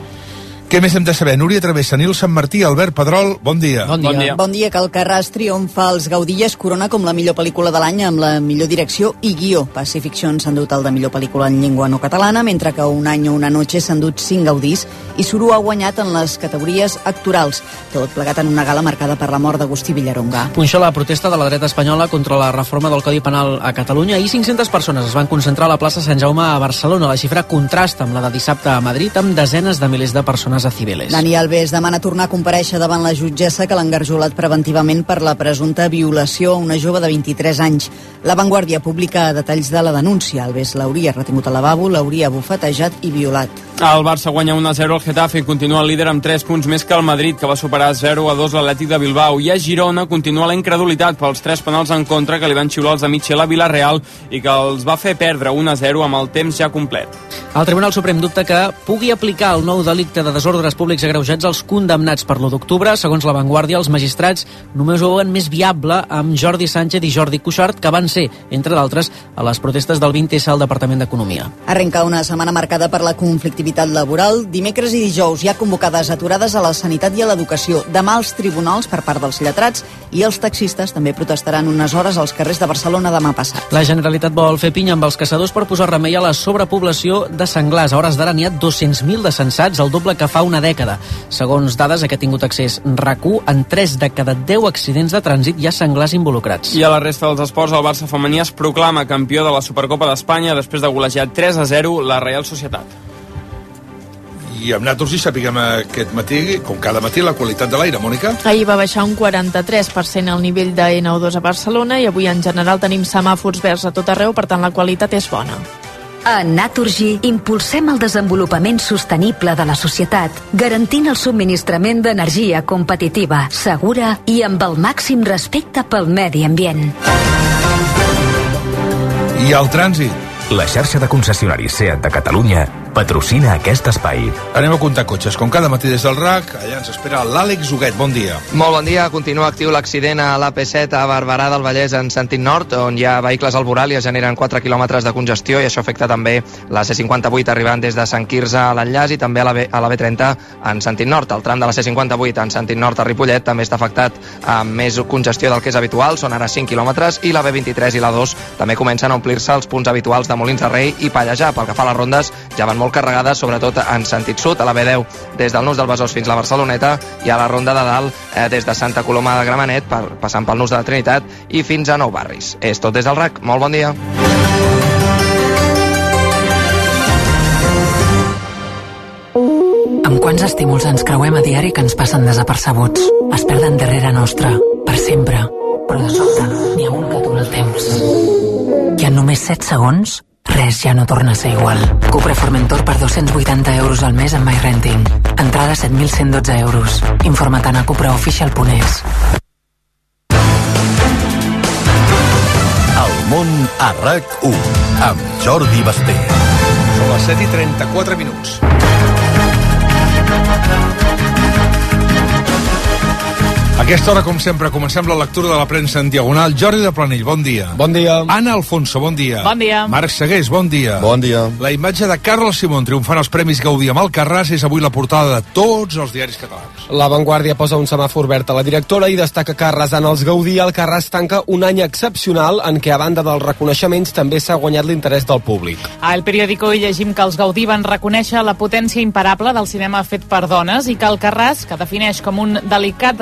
Què més hem de saber? Núria Travessa, Nil Sant Martí, Albert Pedrol, bon dia. Bon dia. Bon dia, que Alcarràs triomfa als Gaudí i es corona com la millor pel·lícula de l'any amb la millor direcció i guió. Pacifiction s'ha endut el de millor pel·lícula en llengua no catalana, mentre que Un any o una noche s'ha endut 5 Gaudís i Suru ha guanyat en les categories actorals. Tot plegat en una gala marcada per la mort d'Agustí Villaronga. Punxa la protesta de la dreta espanyola contra la reforma del Codi Penal a Catalunya i 500 persones es van concentrar a la plaça Sant Jaume a Barcelona. La xifra contrasta amb la de dissabte a Madrid, amb desenes de milers de persones a Cibeles. Dani Alves demana tornar a comparèixer davant la jutgessa que l'ha engarjolat preventivament per la presumpta violació a una jove de 23 anys. La Vanguardia publica detalls de la denúncia. Alves l'hauria retingut al lavabo, l'hauria bufetejat i violat. El Barça guanya 1-0 al Getafe i continua el líder amb 3 punts més que el Madrid, que va superar 0-2 l'Atlètic de Bilbao. I a Girona continua la incredulitat pels 3 penals en contra que li van xiular els de Michel a Villarreal i que els va fer perdre 1-0 amb el temps ja complet. El Tribunal Suprem dubta que pugui aplicar el nou delicte de desordres públics agreujats als condemnats per l'1 d'octubre. Segons La Vanguardia, els magistrats només ho veuen més viable amb Jordi Sánchez i Jordi Cuixart, que van ser, entre d'altres, a les protestes del 20S al Departament d'Economia. Arrenca una setmana marcada per la conflictivitat laboral. Dimecres i dijous hi ha convocades aturades a la sanitat i a l'educació. Demà als tribunals per part dels lletrats, i els taxistes també protestaran unes hores als carrers de Barcelona demà passat. La Generalitat vol fer pinya amb els caçadors per posar remei a la sobrepoblació de senglars. A hores d'ara n'hi ha 200.000 de censats, el doble que fa una dècada. Segons dades a què ha tingut accés RAC1, en 3 de cada 10 accidents de trànsit hi ha senglars involucrats. I a la resta dels esports, el Barça femení es proclama campió de la Supercopa d'Espanya després de golejar 3-0 la Real Societat. I amb Naturgy sapiguem aquest matí, com cada matí, la qualitat de l'aire, Mònica. Ahir va baixar un 43% el nivell de NO2 a Barcelona i avui en general tenim semàfors verds a tot arreu, per tant la qualitat és bona. A Naturgy impulsem el desenvolupament sostenible de la societat, garantint el subministrament d'energia competitiva, segura i amb el màxim respecte pel medi ambient. I el trànsit. La xarxa de concessionaris SEAT de Catalunya patrocina aquest espai. Anem a comptar cotxes, com cada matí des del RAC. Allà ens espera l'Àlex Huguet. Bon dia. Molt bon dia. Continua actiu l'accident a l'AP7 a Barberà del Vallès en sentit nord, on hi ha vehicles al voral i es generen 4 quilòmetres de congestió, i això afecta també la C58 arribant des de Sant Quirze a l'enllaç i també a la B30 en sentit nord. El tram de la C58 en sentit nord a Ripollet també està afectat amb més congestió del que és habitual, són ara 5 quilòmetres, i la B23 i la 2 també comencen a omplir-se els punts habituals de Molins de Rei i Pallejà. Pel que fa a les rondes, ja van molt carregades, sobretot en sentit sud, a la B10 des del Nus del Besòs fins a la Barceloneta, i a la ronda de dalt des de Santa Coloma de Gramenet, passant pel Nus de la Trinitat i fins a Nou Barris. És tot des del RAC. Molt bon dia. Amb quants estímuls ens creuem a diari que ens passen desapercebuts? Es perden darrere nostra, per sempre. Però de sobte, n'hi ha un que atura el temps. I en només 7 segons, res ja no torna a ser igual. Cupra Formentor per 280 euros al mes amb MyRenting. Entrada 7.112 euros. Informa't a cupraofficial.es. El món a RAC1 amb Jordi Basté. Són les 7:34. A aquesta hora, com sempre, comencem la lectura de la premsa en diagonal. Jordi de Planell, bon dia. Bon dia. Anna Alfonso, bon dia. Bon dia. Marc Segués, bon dia. Bon dia. La imatge de Carlos Simón triomfant als Premis Gaudí amb Alcarràs és avui la portada de tots els diaris catalans. La Vanguardia posa un semàfor verd a la directora i destaca que arrasant els Gaudí, Alcarràs tanca un any excepcional en què, a banda dels reconeixements, també s'ha guanyat l'interès del públic. A El Periódico hi llegim que els Gaudí van reconèixer la potència imparable del cinema fet per dones i que Alcarràs, que defineix com un delicat relat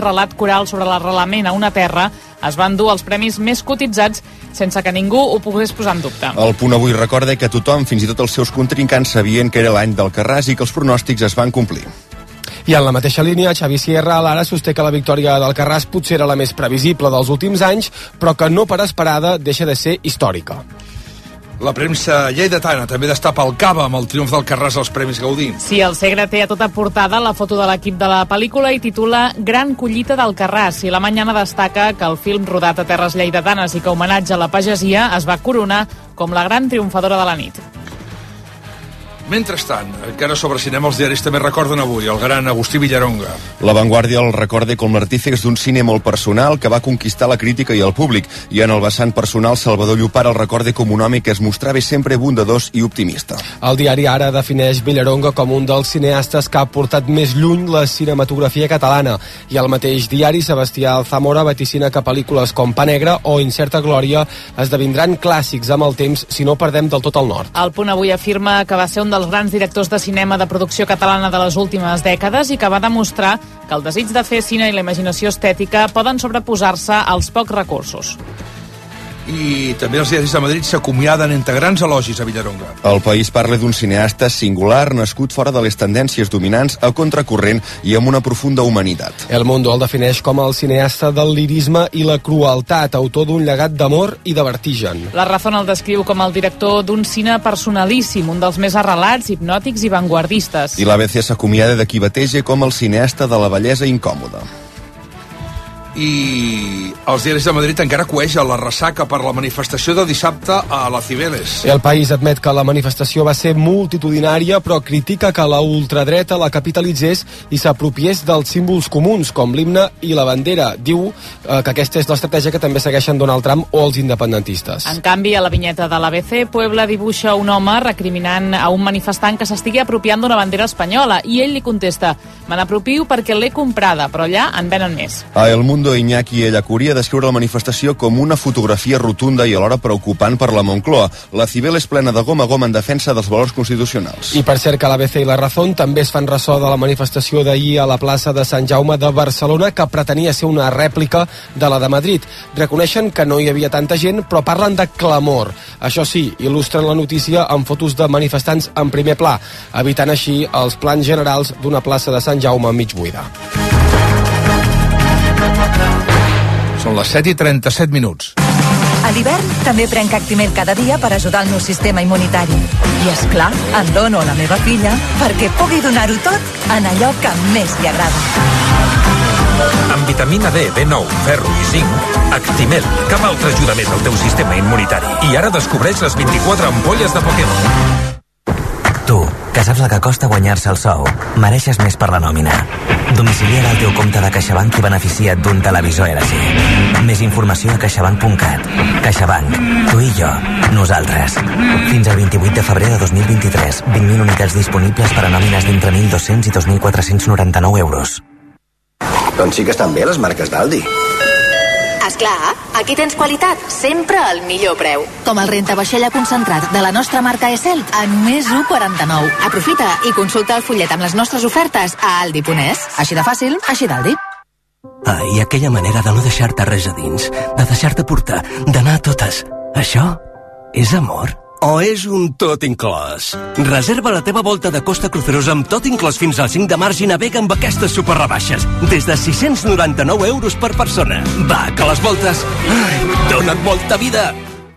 coral sobre l'arrelament a una terra es van dur els premis més cotitzats sense que ningú ho pogués posar en dubte. El Punt Avui recorda que tothom, fins i tot els seus contrincants, sabien que era l'any d'Alcarràs i que els pronòstics es van complir. I en la mateixa línia, Xavi Sierra a l'Ara sosté que la victòria d'Alcarràs potser era la més previsible dels últims anys, però que no per esperada deixa de ser històrica. La premsa lleidatana també destapa el cava amb el triomf d'Alcarràs als Premis Gaudí. Sí, el Segre té a tota portada la foto de l'equip de la pel·lícula i titula Gran collita d'Alcarràs. I la Mañana destaca que el film rodat a terres lleidatanes i que homenatja a la pagesia es va coronar com la gran triomfadora de la nit. Mentrestant, encara sobre cinema els diaris també recorden avui el gran Agustí Villaronga. La Vanguardia el recorda com l'artífex d'un cine molt personal que va conquistar la crítica i el públic, i en el vessant personal Salvador Llopart el recorda com un home que es mostrava sempre bondadós i optimista. El diari Ara defineix Villaronga com un dels cineastes que ha portat més lluny la cinematografia catalana, i el mateix diari Sebastià Alzamora vaticina que pel·lícules com Pa Negre o Incerta Glòria esdevindran clàssics amb el temps si no perdem del tot el nord. El Punt Avui afirma que va ser un dels grans directors de cinema de producció catalana de les últimes dècades i que va demostrar que el desig de fer cine i la imaginació estètica poden sobreposar-se als pocs recursos. I també els diaris de Madrid s'acomiaden entre grans elogis a Villaronga. El País parla d'un cineasta singular nascut fora de les tendències dominants, a contracorrent i amb una profunda humanitat. El Mundo el defineix com el cineasta del lirisme i la crueltat, autor d'un llegat d'amor i de vertigen. La Razón el descriu com el director d'un cine personalíssim, un dels més arrelats, hipnòtics i vanguardistes. I l'ABC s'acomiada de qui bateja com el cineasta de la bellesa incòmoda. I els diaris de Madrid encara coeix a la ressaca per la manifestació de dissabte a la Cibeles. El País admet que la manifestació va ser multitudinària, però critica que la ultradreta la capitalitzés i s'apropiés dels símbols comuns, com l'himne i la bandera. Diu que aquesta és l'estratègia que també segueixen Donald Trump o els independentistes. En canvi, a la vinyeta de l'ABC, Puebla dibuixa un home recriminant a un manifestant que s'estigui apropiant d'una bandera espanyola, i ell li contesta: me n'apropio perquè l'he comprada, però allà en venen més. A El Mundo, Iñaki Ellacuría descriure la manifestació com una fotografia rotunda i alhora preocupant per la Moncloa. La Cibeles plena de gom a gom en defensa dels valors constitucionals. I per cert que l'ABC i la Razón també es fan ressò de la manifestació d'ahir a la plaça de Sant Jaume de Barcelona, que pretenia ser una rèplica de la de Madrid. Reconeixen que no hi havia tanta gent, però parlen de clamor. Això sí, il·lustren la notícia amb fotos de manifestants en primer pla, evitant així els plans generals d'una plaça de Sant Jaume mig buida. Són les 7:37. A l'hivern també prenc Actimel cada dia per ajudar el meu sistema immunitari. I és clar, en dono a la meva filla perquè pugui donar-ho tot en allò que més li agrada. Amb vitamina D, B9, ferro i zinc, Actimel, cap altra ajuda més al teu sistema immunitari. I ara descobreix les 24 ampolles de Pokémon. Tu, que saps el que costa guanyar-se el sou, mereixes més per la nòmina. Domicilia't al teu compte de CaixaBank i beneficia't d'un televisor LG. Més informació a caixabank.cat. CaixaBank. Tu i jo. Nosaltres. Fins al 28 de febrer de 2023. 20.000 unitats disponibles per a nòmines d'entre 1.200 i 2.499 euros. Doncs sí que estan bé les marques d'Aldi. Esclar, aquí tens qualitat, sempre al millor preu. Com el rentavaixella concentrat de la nostra marca Esselt a només 1,49. Aprofita i consulta el fullet amb les nostres ofertes a aldi.es. Així de fàcil, així d'Aldi. I aquella manera de no deixar-te res a dins, de deixar-te portar, d'anar a totes. Això és amor? O és un tot inclòs? Reserva la teva volta de Costa Cruceros amb tot inclòs fins al 5 de març i navega amb aquestes superrebaixes. Des de 699 euros per persona. Va, que les voltes donen molta vida.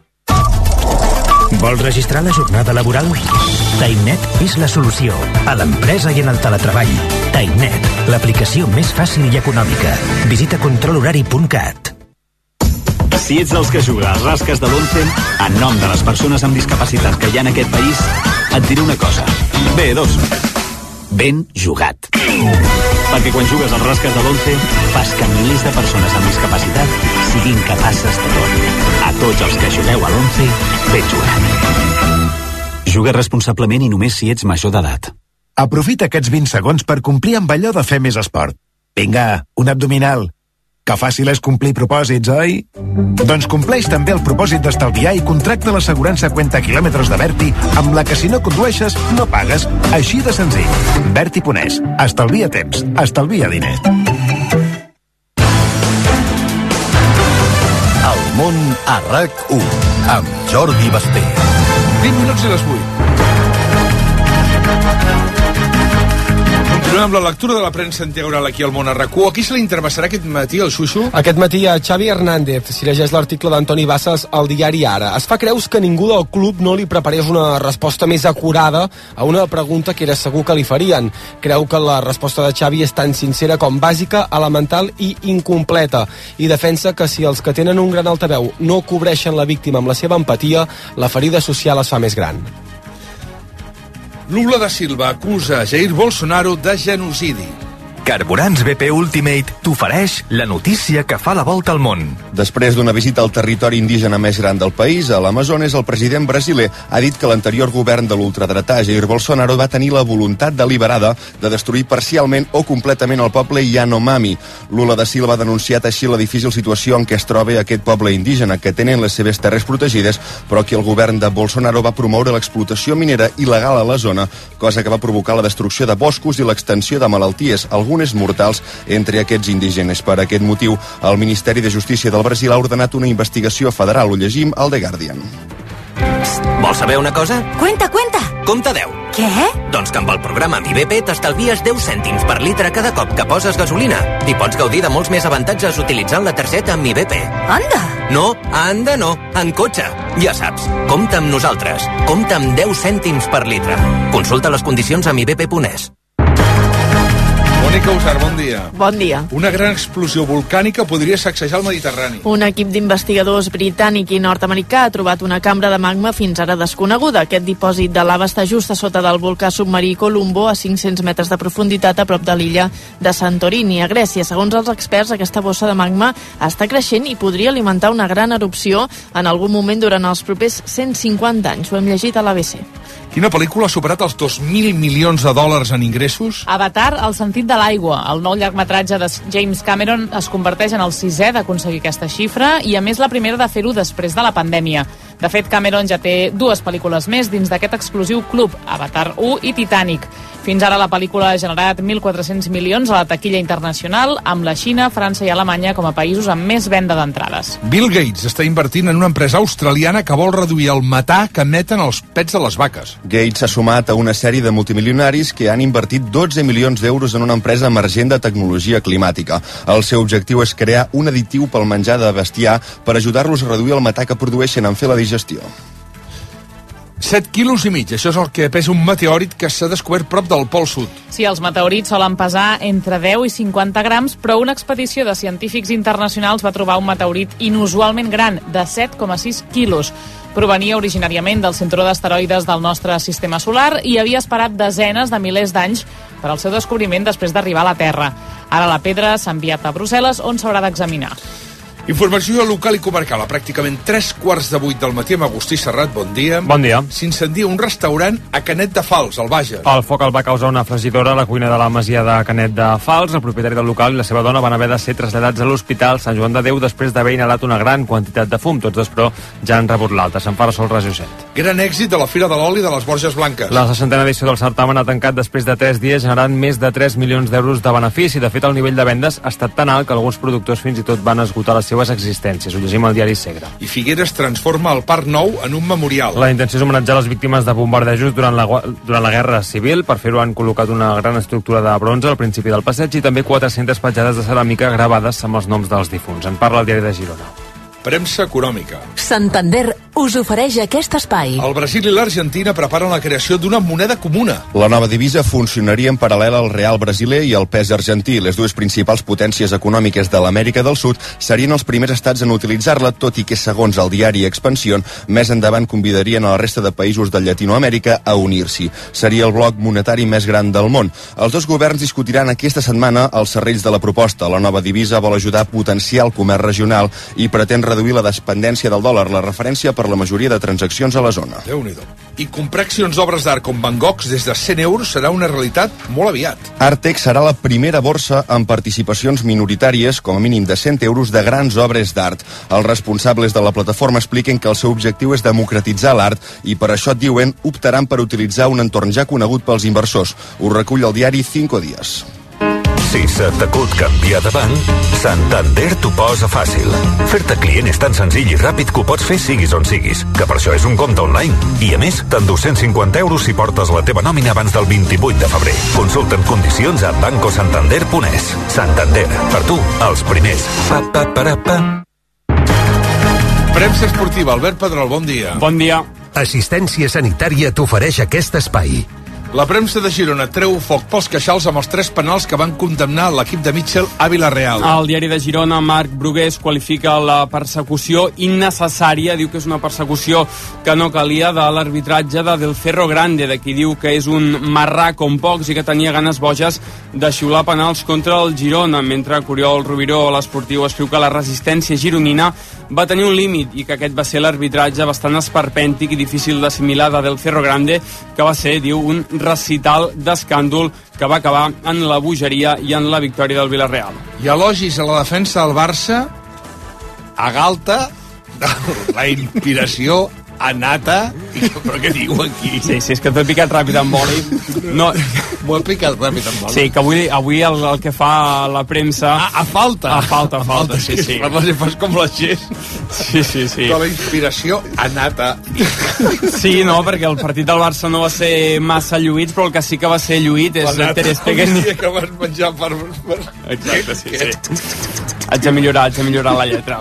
Vols registrar la jornada laboral? TimeNet és la solució a l'empresa i en el teletreball. TimeNet, l'aplicació més fàcil i econòmica. Visita controlhorari.cat. Si ets dels que juga als rasques de l'11, en nom de les persones amb discapacitat que hi ha en aquest país, et diré una cosa. B2. Ben jugat. Perquè quan jugues als rasques de l'11, fas que milers de persones amb discapacitat siguin capaces de tot. A tots els que jugueu a l'11, ben jugat. Juga responsablement i només si ets major d'edat. Aprofita aquests 20 segons per complir amb allò de fer més esport. Vinga, un abdominal. Que fàcil és complir propòsits, oi? Doncs compleix també el propòsit d'estalviar i contracta l'assegurança Cuenta Quilòmetres de Berti, amb la que si no condueixes, no pagues. Així de senzill. Berti Ponès. Estalvia temps. Estalvia diners. món a RAC1 amb Jordi Basté. 20 minuts i les 8. Continuem amb la lectura de la premsa integral aquí al món a RAC1. A qui se li intervessarà aquest matí, el Xuxu? Aquest matí a Xavi Hernández. Si llegeix l'article d'Antoni Bassas al diari Ara. Es fa creus que ningú del club no li preparés una resposta més acurada a una pregunta que era segur que li farien. Creu que la resposta de Xavi és tan sincera com bàsica, elemental i incompleta. I defensa que si els que tenen un gran altaveu no cobreixen la víctima amb la seva empatia, la ferida social es fa més gran. Lula da Silva acusa Jair Bolsonaro de genocidi. Carburants BP Ultimate t'ofereix la notícia que fa la volta al món. Després d'una visita al territori indígena més gran del país, a l'Amazones, el president brasiler ha dit que l'anterior govern de l'ultradretà Jair Bolsonaro va tenir la voluntat deliberada de destruir parcialment o completament el poble Yanomami. Lula da Silva ha denunciat així la difícil situació en què es troba aquest poble indígena, que tenen les seves terres protegides, però que el govern de Bolsonaro va promoure l'explotació minera il·legal a la zona, cosa que va provocar la destrucció de boscos i l'extensió de malalties, algunes mortals entre aquests indígenes. Per aquest motiu, el Ministeri de Justícia del Brasil ha ordenat una investigació federal. Ho llegim al The Guardian. Vols saber una cosa? Cuenta. Compte 10. Què? Doncs que amb el programa Mi BP t'estalvies 10 cèntims per litre cada cop que poses gasolina i pots gaudir de molts més avantatges utilitzant la targeta Mi BP. Anda! No, en cotxe. Ja saps, compta amb nosaltres. Compta amb 10 cèntims per litre. Consulta les condicions a mibp.es. Mònica Usar, bon dia. Bon dia. Una gran explosió volcànica podria sacsejar el Mediterrani. Un equip d'investigadors britànic i nord-americà ha trobat una cambra de magma fins ara desconeguda. Aquest dipòsit de lava està just a sota del volcà submarí Columbo, a 500 metres de profunditat a prop de l'illa de Santorini, a Grècia. Segons els experts, aquesta bossa de magma està creixent i podria alimentar una gran erupció en algun moment durant els propers 150 anys. Ho hem llegit a l'ABC. Quina pel·lícula ha superat els 2.000 milions de dòlars en ingressos? Avatar, El sentit de l'aigua. El nou llargmetratge de James Cameron es converteix en el 6è d'aconseguir aquesta xifra i, a més, la primera de fer-ho després de la pandèmia. De fet, Cameron ja té 2 pel·lícules més dins d'aquest exclusiu club, Avatar 1 i Titanic. Fins ara la pel·lícula ha generat 1.400 milions a la taquilla internacional, amb la Xina, França i Alemanya com a països amb més venda d'entrades. Bill Gates està invertint en una empresa australiana que vol reduir el metà que emeten els pets de les vaques. Gates s'ha sumat a una sèrie de multimilionaris que han invertit 12 milions d'euros en una empresa emergent de tecnologia climàtica. El seu objectiu és crear un additiu pel menjar de bestiar per ajudar-los a reduir el metà que produeixen en fer la digestió. 7,5 quilos, això és el que pesa un meteorit que s'ha descobert prop del Pol Sud. Sí, els meteorits solen pesar entre 10 i 50 grams, però una expedició de científics internacionals va trobar un meteorit inusualment gran, de 7,6 quilos. Provenia originàriament del cinturó d'asteroides del nostre sistema solar i havia esperat desenes de milers d'anys per al seu descobriment després d'arribar a la Terra. Ara la pedra s'ha enviat a Brussel·les, on s'haurà d'examinar. Informació local i comarcal. A pràcticament 7:45 del matí amb Agustí Serrat, bon dia. Bon dia. S'incendia un restaurant a Canet de Fals, al Bages. El foc el va causar una fregidora a la cuina de la masia de Canet de Fals. El propietari del local i la seva dona van haver de ser traslladats a l'Hospital Sant Joan de Déu després d'haver inhalat una gran quantitat de fum. Tots dos, però, ja han rebut l'alta. Se'n fa ressò el Ràdio 7. Gran èxit de la Fira de l'Oli de les Borges Blanques. La 60a edició del certamen ha tancat després de 3 dies generant més de 3 milions d'euros de benefici. De fet, el nivell de vendes ha estat tan alt que alguns productors fins i tot van esgotar les seues existències. Ho llegim al diari Segre. I Figueres transforma el Parc Nou en un memorial. La intenció és homenatjar les víctimes de bombardejos durant la Guerra Civil. Per fer-ho han col·locat una gran estructura de bronze al principi del passeig i també 400 petjades de ceràmica gravades amb els noms dels difunts. En parla el diari de Girona. Premsa econòmica. Santander us ofereix aquest espai. El Brasil i l'Argentina preparen la creació d'una moneda comuna. La nova divisa funcionaria en paral·lel al real brasiler i al pes argentí. Les dues principals potències econòmiques de l'Amèrica del Sud serien els primers estats en utilitzar-la, tot i que, segons el diari Expansión, més endavant convidarien a la resta de països de Llatinoamèrica a unir-s'hi. Seria el bloc monetari més gran del món. Els dos governs discutiran aquesta setmana els serrells de la proposta. La nova divisa vol ajudar a potenciar el comerç regional i pretén reduir la dependència del dòlar, la referència per la majoria de transaccions a la zona. Déu-n'hi-do. I comprar accions d'obres d'art com Van Gogh des de 100 euros serà una realitat molt aviat. Artex serà la primera borsa amb participacions minoritàries, com a mínim de 100 euros, de grans obres d'art. Els responsables de la plataforma expliquen que el seu objectiu és democratitzar l'art i per això, diuen, optaran per utilitzar un entorn ja conegut pels inversors. Ho recull el diari 5 Días. Si se t'acut canviar de banc, Santander t'ho posa fàcil. Fer-te client és tan senzill i ràpid que ho pots fer siguis on siguis, que per això és un compte online. I a més, t'endús 150 euros si portes la teva nòmina abans del 28 de febrer. Consulta'n condicions a bancosantander.es. Santander, per tu, els primers. Premsa esportiva, Albert Pedrol, bon dia. Bon dia. Assistència Sanitària t'ofereix aquest espai. La premsa de Girona treu foc pels queixals amb els 3 penals que van condemnar l'equip de Mitchell a Vilareal. El diari de Girona, Marc Brugués, qualifica la persecució innecessària. Diu que és una persecució que no calia, de l'arbitratge de Del Cerro Grande, de qui diu que és un marrà com pocs i que tenia ganes boges de xiular penals contra el Girona, mentre Oriol Rubiró, l'Esportiu, escriu que la resistència gironina va tenir un límit i que aquest va ser l'arbitratge bastant esperpèntic i difícil d'assimilar de Del Cerro Grande, que va ser, diu, un recital d'escàndol que va acabar en la bogeria i en la victòria del Villarreal. I elogis a la defensa del Barça, a Galta, la inspiració Anata, però què diu aquí? Sí, és que t'ho he picat ràpid amb boli. No. M'ho he picat ràpid amb boli? Sí, que avui el que fa la premsa... A falta, sí. Fas com la Gés. Sí. De la inspiració Anata. Sí, no, perquè el partit del Barça no va ser massa lluït, però el que sí que va ser lluït és el Ter Stegen. Que vas menjar per... Exacte, sí. Haig de millorar la lletra.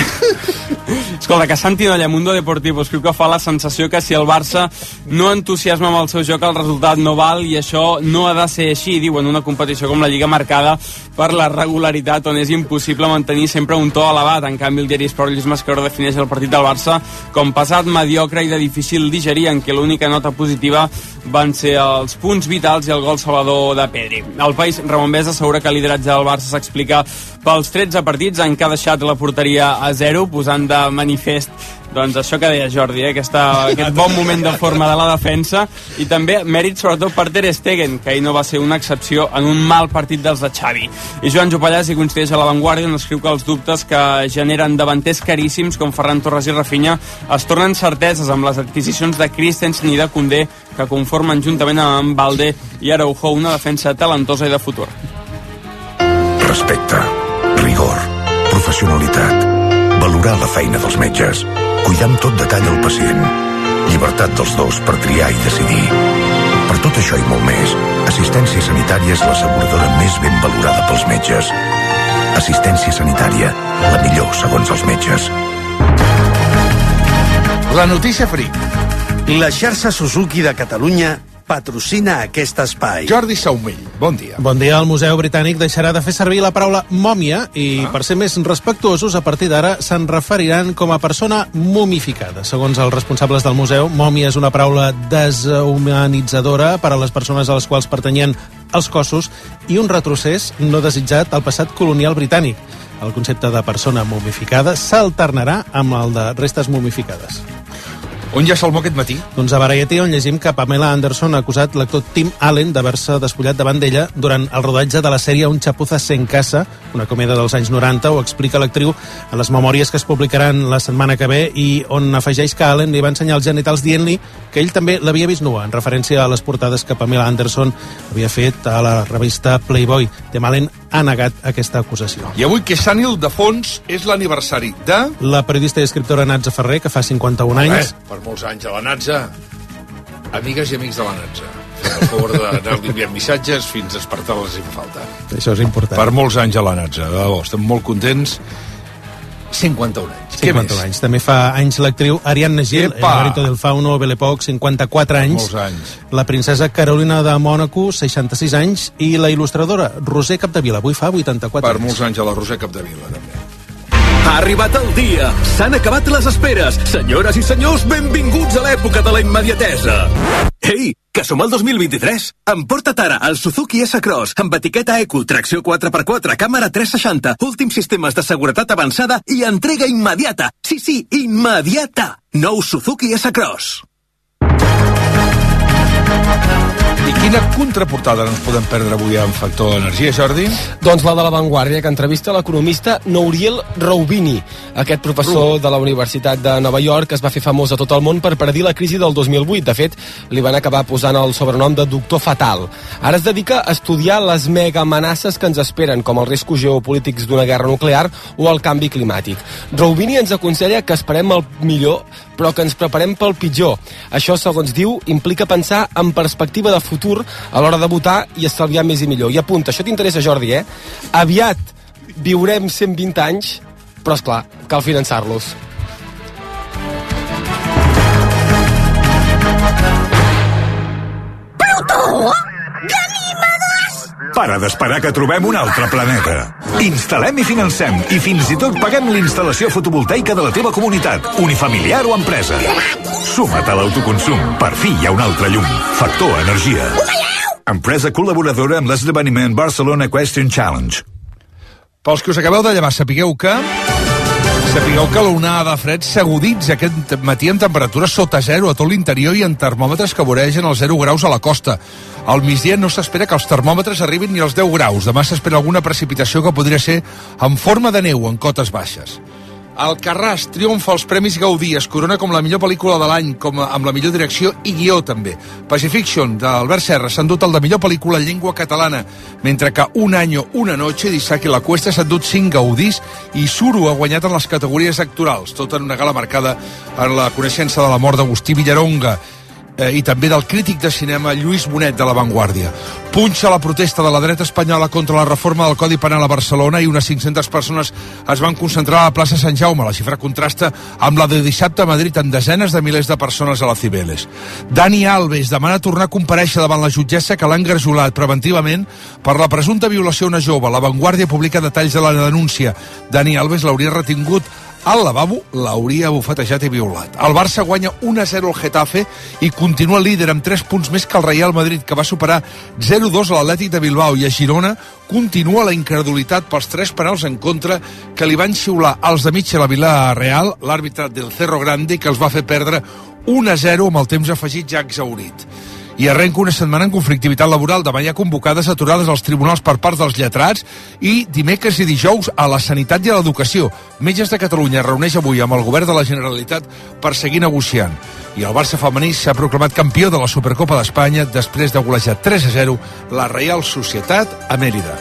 Escolta, que Santi Nollamundo Deportivo escriu que fa la sensació que si el Barça no entusiasma amb el seu joc, el resultat no val, i això no ha de ser així, diu, en una competició com la Lliga marcada per la regularitat, on és impossible mantenir sempre un to elevat. En canvi, el diari Esport Lluís Mascaró defineix el partit del Barça com pesat, mediocre i de difícil digerir, en què l'única nota positiva van ser els punts vitals i el gol salvador de Pedri. El País, Ramon Besa, assegura que el lideratge del Barça s'explica pels 13 partits en què ha deixat la porteria a 0, posant de manifest doncs això que deia Jordi, aquest bon moment de forma de la defensa, i també mèrit sobretot per Ter Stegen, que ahir no va ser una excepció en un mal partit dels de Xavi. I Joan Jopallàs hi coincideix a La Vanguardia, on escriu que els dubtes que generen davanters caríssims com Ferran Torres i Rafinha es tornen certeses amb les adquisicions de Christensen i de Koundé, que conformen juntament amb Balde i Araujo una defensa talentosa i de futur. Respecte, rigor, professionalitat, valorar la feina dels metges, cuidar amb tot detall el pacient, llibertat dels dos per triar i decidir. Per tot això i molt més, Assistència Sanitària és l'asseguradora més ben valorada pels metges. Assistència Sanitària, la millor segons els metges. La notícia fric. La xarxa Suzuki de Catalunya patrocina aquest espai. Jordi Saumell, bon dia. Bon dia. El Museu Britànic deixarà de fer servir la paraula mòmia i, per ser més respectuosos, a partir d'ara se'n referiran com a persona momificada. Segons els responsables del museu, mòmia és una paraula deshumanitzadora per a les persones a les quals pertanyien els cossos i un retrocés no desitjat al passat colonial britànic. El concepte de persona momificada s'alternarà amb el de restes momificades. On hi ha salmó aquest matí? Doncs a Variety, on llegim que Pamela Anderson ha acusat l'actor Tim Allen d'haver-se despullat davant d'ella durant el rodatge de la sèrie Un chapuzas en casa, una comèdia dels anys 90, ho explica l'actriu en les memòries que es publicaran la setmana que ve i on afegeix que Allen li va ensenyar els genitals dient-li que ell també l'havia vist nua, en referència a les portades que Pamela Anderson havia fet a la revista Playboy. Tim Allen ha negat aquesta acusació. I avui, que s'ànil de fons, és l'aniversari de... La periodista i escriptora Natza Ferrer, que fa 51 anys. Per molts anys a la Natza. Amigues i amics de la Natza. Fem el favor d'anar-li enviant missatges fins a despertar-les si em falta. Això és important. Per molts anys a la Natza. De debò, estem molt contents. 51 anys. 51 anys. També fa anys l'actriu Ariadna Gil, el Marito del Fauno, Belle-Époque, 54 anys. Molts anys. La princesa Carolina de Mònaco, 66 anys. I la il·lustradora Roser Capdevila, avui fa 84 anys. Per molts anys a la Roser Capdevila, també. Ha arribat el dia! S'han acabat les esperes! Senyores i senyors, benvinguts a l'època de la immediatesa! Ei, que som al 2023! Emporta't ara el Suzuki S-Cross amb etiqueta Eco, tracció 4x4, càmera 360, últims sistemes de seguretat avançada i entrega immediata! Sí, immediata! Nou Suzuki S-Cross! I quina Quina contraportada no ens podem perdre avui en Factor Energia, Jordi? Doncs la de La Vanguardia, que entrevista l'economista Nouriel Roubini, aquest professor de la Universitat de Nova York que es va fer famós a tot el món per predir la crisi del 2008. De fet, li van acabar posant el sobrenom de doctor fatal. Ara es dedica a estudiar les mega amenaces que ens esperen, com els riscos geopolítics d'una guerra nuclear o el canvi climàtic. Roubini ens aconsella que esperem el millor, però que ens preparem pel pitjor. Això, segons diu, implica pensar en perspectiva de futur a l'hora de votar i estalviar més i millor. I apunta, això t'interessa, Jordi, Aviat viurem 120 anys, però, esclar, cal finançar-los. Plutó! Ganímedes! Para d'esperar que trobem un altre planeta. Instal·lem i financem, i fins i tot paguem l'instal·lació fotovoltaica de la teva comunitat, unifamiliar o empresa. Suma't a l'autoconsum. Per fi hi ha un altre llum. Factor Energia. Empresa col·laboradora amb l'esdeveniment Barcelona Question Challenge. Pels que us acabeu de llevar, sapigueu que l'onada de fred s'aguditza aquest matí amb temperatures sota zero a tot l'interior i en termòmetres que voregen els 0 graus a la costa. Al migdia no s'espera que els termòmetres arribin ni als 10 graus. Demà s'espera alguna precipitació que podria ser en forma de neu en cotes baixes. Alcarràs triomfa als Premis Gaudí, es corona com la millor pel·lícula de l'any, com amb la millor direcció i guió també. Pacifiction, d'Albert Serra, s'ha endut el de millor pel·lícula en llengua catalana, mentre que Un año, una noche, d'Isaac i la Cuesta, s'ha endut 5 Gaudís i Suro ha guanyat en les categories actorals, tot en una gala marcada en la coneixença de la mort d'Agustí Villaronga i també del crític de cinema Lluís Bonet de La Vanguardia. Punxa la protesta de la dreta espanyola contra la reforma del Codi Penal a Barcelona i unes 500 persones es van concentrar a la plaça Sant Jaume. La xifra contrasta amb la de dissabte a Madrid amb desenes de milers de persones a la Cibeles. Dani Alves demana tornar a comparèixer davant la jutgessa que l'ha engarjolat preventivament per la presumpta violació a una jove. La Vanguardia publica detalls de la denúncia. Dani Alves l'hauria retingut al lavabo, l'hauria bufetejat i violat. El Barça guanya 1-0 al Getafe i continua líder amb 3 punts més que el Real Madrid, que va superar 0-2 a l'Atlètic de Bilbao, i a Girona continua la incredulitat pels 3 penals en contra que li van xiular els de Michel a Villarreal, l'àrbitre del Cerro Grande, que els va fer perdre 1-0 amb el temps afegit ja exhaurit. I arrenca una setmana en conflictivitat laboral. Demà hi ha convocades aturades als tribunals per part dels lletrats i dimecres i dijous a la sanitat i a l'educació. Metges de Catalunya es reuneix avui amb el govern de la Generalitat per seguir negociant. I el Barça femení s'ha proclamat campió de la Supercopa d'Espanya després de golejar 3-0 la Real Societat a Mèrida.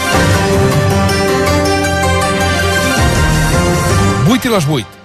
8 i les 8.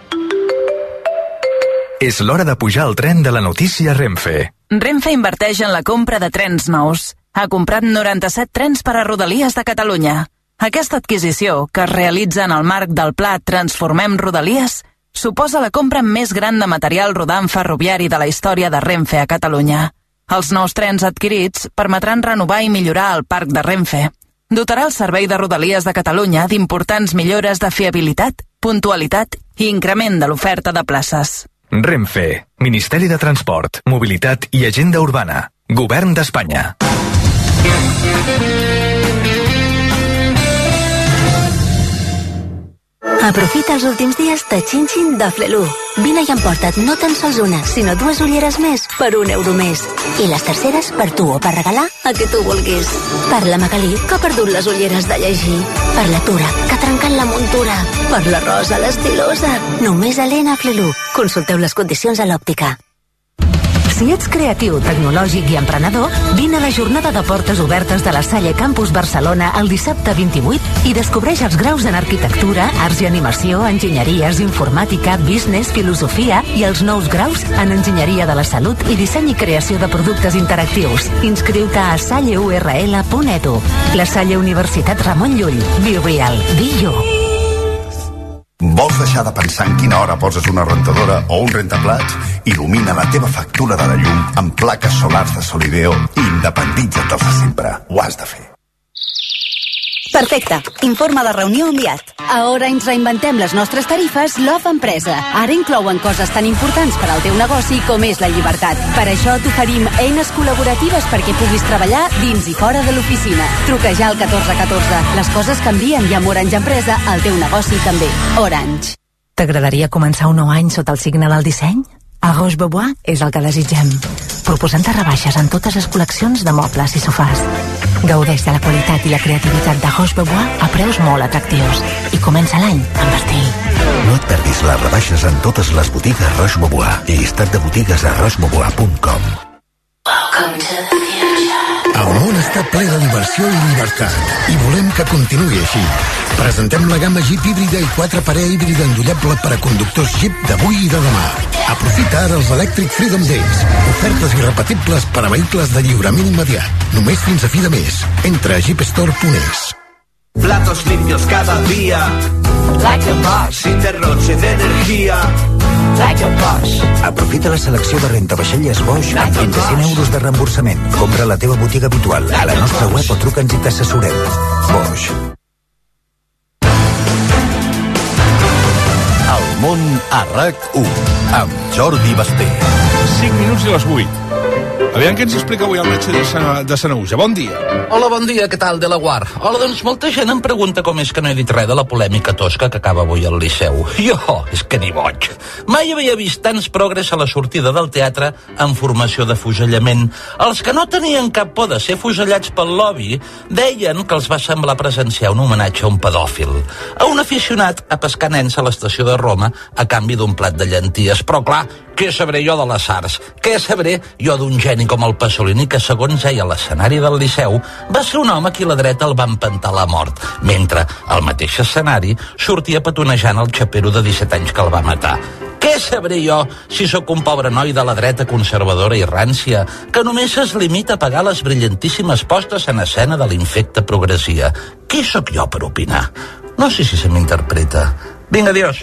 És l'hora de pujar al tren de la notícia Renfe. Renfe inverteix en la compra de trens nous. Ha comprat 97 trens per a Rodalies de Catalunya. Aquesta adquisició, que es realitza en el marc del pla Transformem Rodalies, suposa la compra més gran de material rodant ferroviari de la història de Renfe a Catalunya. Els nous trens adquirits permetran renovar i millorar el parc de Renfe. Dotarà el servei de Rodalies de Catalunya d'importants millores de fiabilitat, puntualitat i increment de l'oferta de places. Renfe, Ministeri de Transport, Mobilitat i Agenda Urbana, Govern d'Espanya. Aprofita els últims dies de Xin-Xin de Flelu. Vine i emporta't no tan sols una, sinó 2 ulleres més per €1 més. I les terceres per tu o per regalar a qui tu vulguis. Per la Magalí, que ha perdut les ulleres de llegir. Per la Tura, que ha trencat la muntura. Per la Rosa, l'estilosa. Només a l'Ena Flelu. Consulteu les condicions a l'òptica. Si ets creatiu, tecnològic i emprenedor, vine a la jornada de portes obertes de la Salle Campus Barcelona el dissabte 28 i descobreix els graus en arquitectura, arts i animació, enginyeries, informàtica, business, filosofia i els nous graus en enginyeria de la salut i disseny i creació de productes interactius. Inscriu-te a salleurl.edu. La Salle Universitat Ramon Llull. Be real. Be you. Vols deixar de pensar en quina hora poses una rentadora o un rentaplats? Il·lumina la teva factura de la llum amb plaques solars de Solideo i independitza't dels de sempre. Ho has de fer. Perfecte. Informe de reunió enviat. A Orange reinventem les nostres tarifes Love Empresa. Ara inclouen coses tan importants per al teu negoci com és la llibertat. Per això t'oferim eines col·laboratives perquè puguis treballar dins i fora de l'oficina. Truca ja al 1414. Les coses canvien i amb Orange Empresa el teu negoci també. Orange. T'agradaria començar un nou any sota el signe del disseny? A Roche Beaubois és el que desitgem. proposant-te rebaixes en totes les col·leccions de mobles i sofàs. Gaudeix de la qualitat i la creativitat de Roche-Beaubois a preus molt atractius. I comença l'any amb estil. No et perdis les rebaixes en totes les botigues Roche-Beaubois. Llistat de botigues a rochebeaubois.com. El món està ple de diversió i llibertat i volem que continuï així. Presentem la gamma Jeep híbrida i 4x híbrida endollable per a conductors Jeep d'avui i de demà. Aprofita ara els Electric Freedom Days. Ofertes irrepetibles per a vehicles de lliurament immediat. Només fins a fi de mes. Entra a jeepstore.es. Platos limpios cada día. Like a Bosch. Sin derroche de energía. Like a Bosch. Aprofita la selecció de rentavaixelles Bosch amb fins a 100 euros de reemborsament. Compra a la teva botiga habitual, a la nostra web o truca'ns i t'assessorem. Bosch. El món a RAC1 amb Jordi Basté. 5 minuts i les 8. Aviam què ens explica avui el metge de Sanaúja. Bon dia. Hola, bon dia, què tal, de la Guar? Hola, doncs molta gent em pregunta com és que no he dit res de la polèmica tosca que acaba avui al Liceu. Jo, és que ni boig. Mai havia vist tants progrés a la sortida del teatre en formació de fusellament. Els que no tenien cap por de ser fusellats pel lobby deien que els va semblar presenciar un homenatge a un pedòfil, a un aficionat a pescar nens a l'estació de Roma a canvi d'un plat de llenties. Però clar, què sabré jo de les arts? Què sabré jo d'un geni com el Pasolini que, segons ell a l'escenari del Liceu, va ser un home a qui la dreta el va empantar a la mort, mentre al mateix escenari sortia petonejant el xapero de 17 anys que el va matar. Què sabré jo si sóc un pobre noi de la dreta conservadora i rància que només es limita a pagar les brillantíssimes postes en escena de l'infecte progressia? Qui sóc jo per opinar? No sé si se m'interpreta. Vinga, adiós.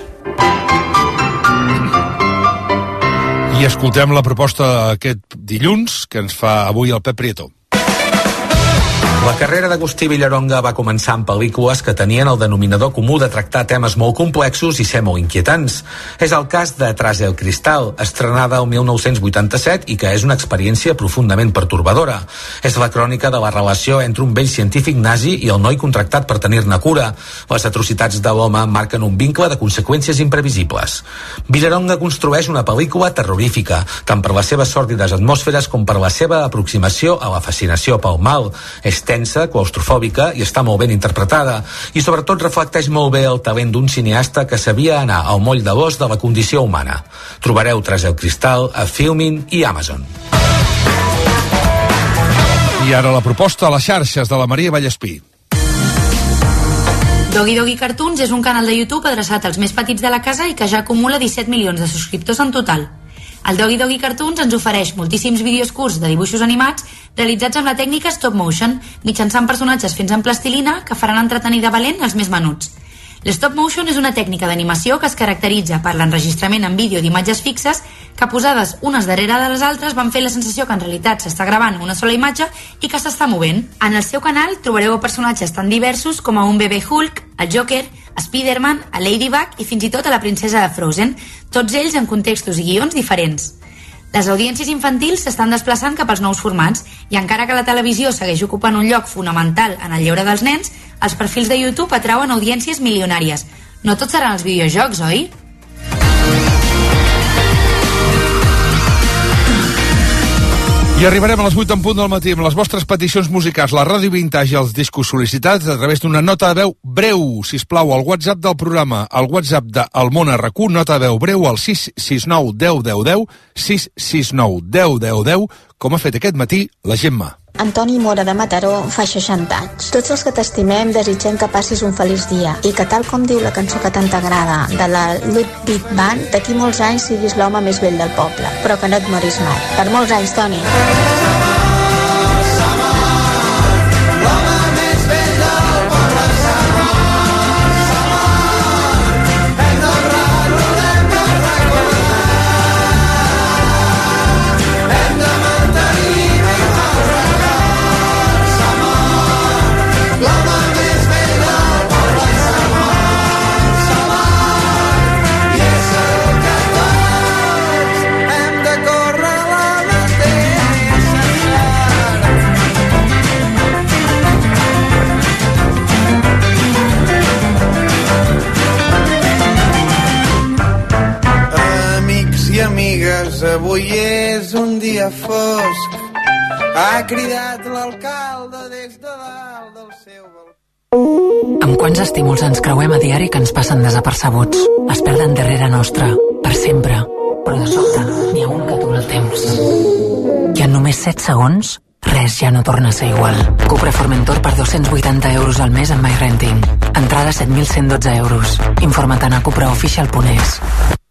I escoltem la proposta aquest dilluns que ens fa avui el Pep Prieto. La carrera d'Agustí Villaronga va començar amb pel·lícules que tenien el denominador comú de tractar temes molt complexos i ser molt inquietants. És el cas de Tras el cristal, estrenada el 1987 i que és una experiència profundament pertorbadora. És la crònica de la relació entre un vell científic nazi i el noi contractat per tenir-ne cura. Les atrocitats de l'home marquen un vincle de conseqüències imprevisibles. Villaronga construeix una pel·lícula terrorífica, tant per les seves sòrdides atmosferes com per la seva aproximació a la fascinació pel mal. És tensa, claustrofòbica i està molt ben interpretada, i sobretot reflecteix molt bé el talent d'un cineasta que sabia anar al moll de l'os de la condició humana. Trobareu Tras el cristal a Filmin i Amazon. I ara la proposta a les xarxes de la Maria Vallespí. Doggy Doggy Cartoons és un canal de YouTube adreçat als més petits de la casa i que ja acumula 17 milions de subscriptors en total. El Doggy Doggy Cartoons ens ofereix moltíssims vídeos curts de dibuixos animats realitzats amb la tècnica stop motion, mitjançant personatges fets en plastilina que faran entretenir de valent els més menuts. L'stop motion és una tècnica d'animació que es caracteritza per l'enregistrament en vídeo d'imatges fixes que, posades unes darrere de les altres, van fer la sensació que en realitat s'està gravant una sola imatge i que s'està movent. En el seu canal trobareu personatges tan diversos com a un bebè Hulk, el Joker, a Spider-Man, a Ladybug i fins i tot a la princesa de Frozen, tots ells en contextos i guions diferents. Les audiències infantils s'estan desplaçant cap als nous formats i encara que la televisió segueix ocupant un lloc fonamental en el lleure dels nens, els perfils de YouTube atrauen audiències milionàries. No tots seran els videojocs, oi? I arribarem a les 8 en punt del matí amb les vostres peticions musicals, la ràdio vintage i els discos sol·licitats a través d'una nota de veu breu, sisplau, al WhatsApp del programa, al WhatsApp de El Món a RAC1, nota de veu breu al 669 10 10 10, 669 10 10 10, com ha fet aquest matí la Gemma. Antoni Mora de Mataró fa 60 anys. Tots els que t'estimem desitgem que passis un feliç dia i que, tal com diu la cançó que tant t'agrada de la Ludwig Band, d'aquí molts anys siguis l'home més vell del poble, però que no et moris mai. Per molts anys, Toni. Amigues, avui és un dia dia fosc. Ha cridat l'alcalde des de dalt del seu balcó. Amb quants estímuls ens creuem a diari que ens passen desapercebuts? Es perden darrere nostra, per sempre. Però de sobte n'hi ha un que atura el temps. I en només 7 segons, res ja no torna a ser igual. Cupra Formentor per 280 euros al mes amb MyRenting. Entrada 7.112 euros. Informa't a cupraofficial.es.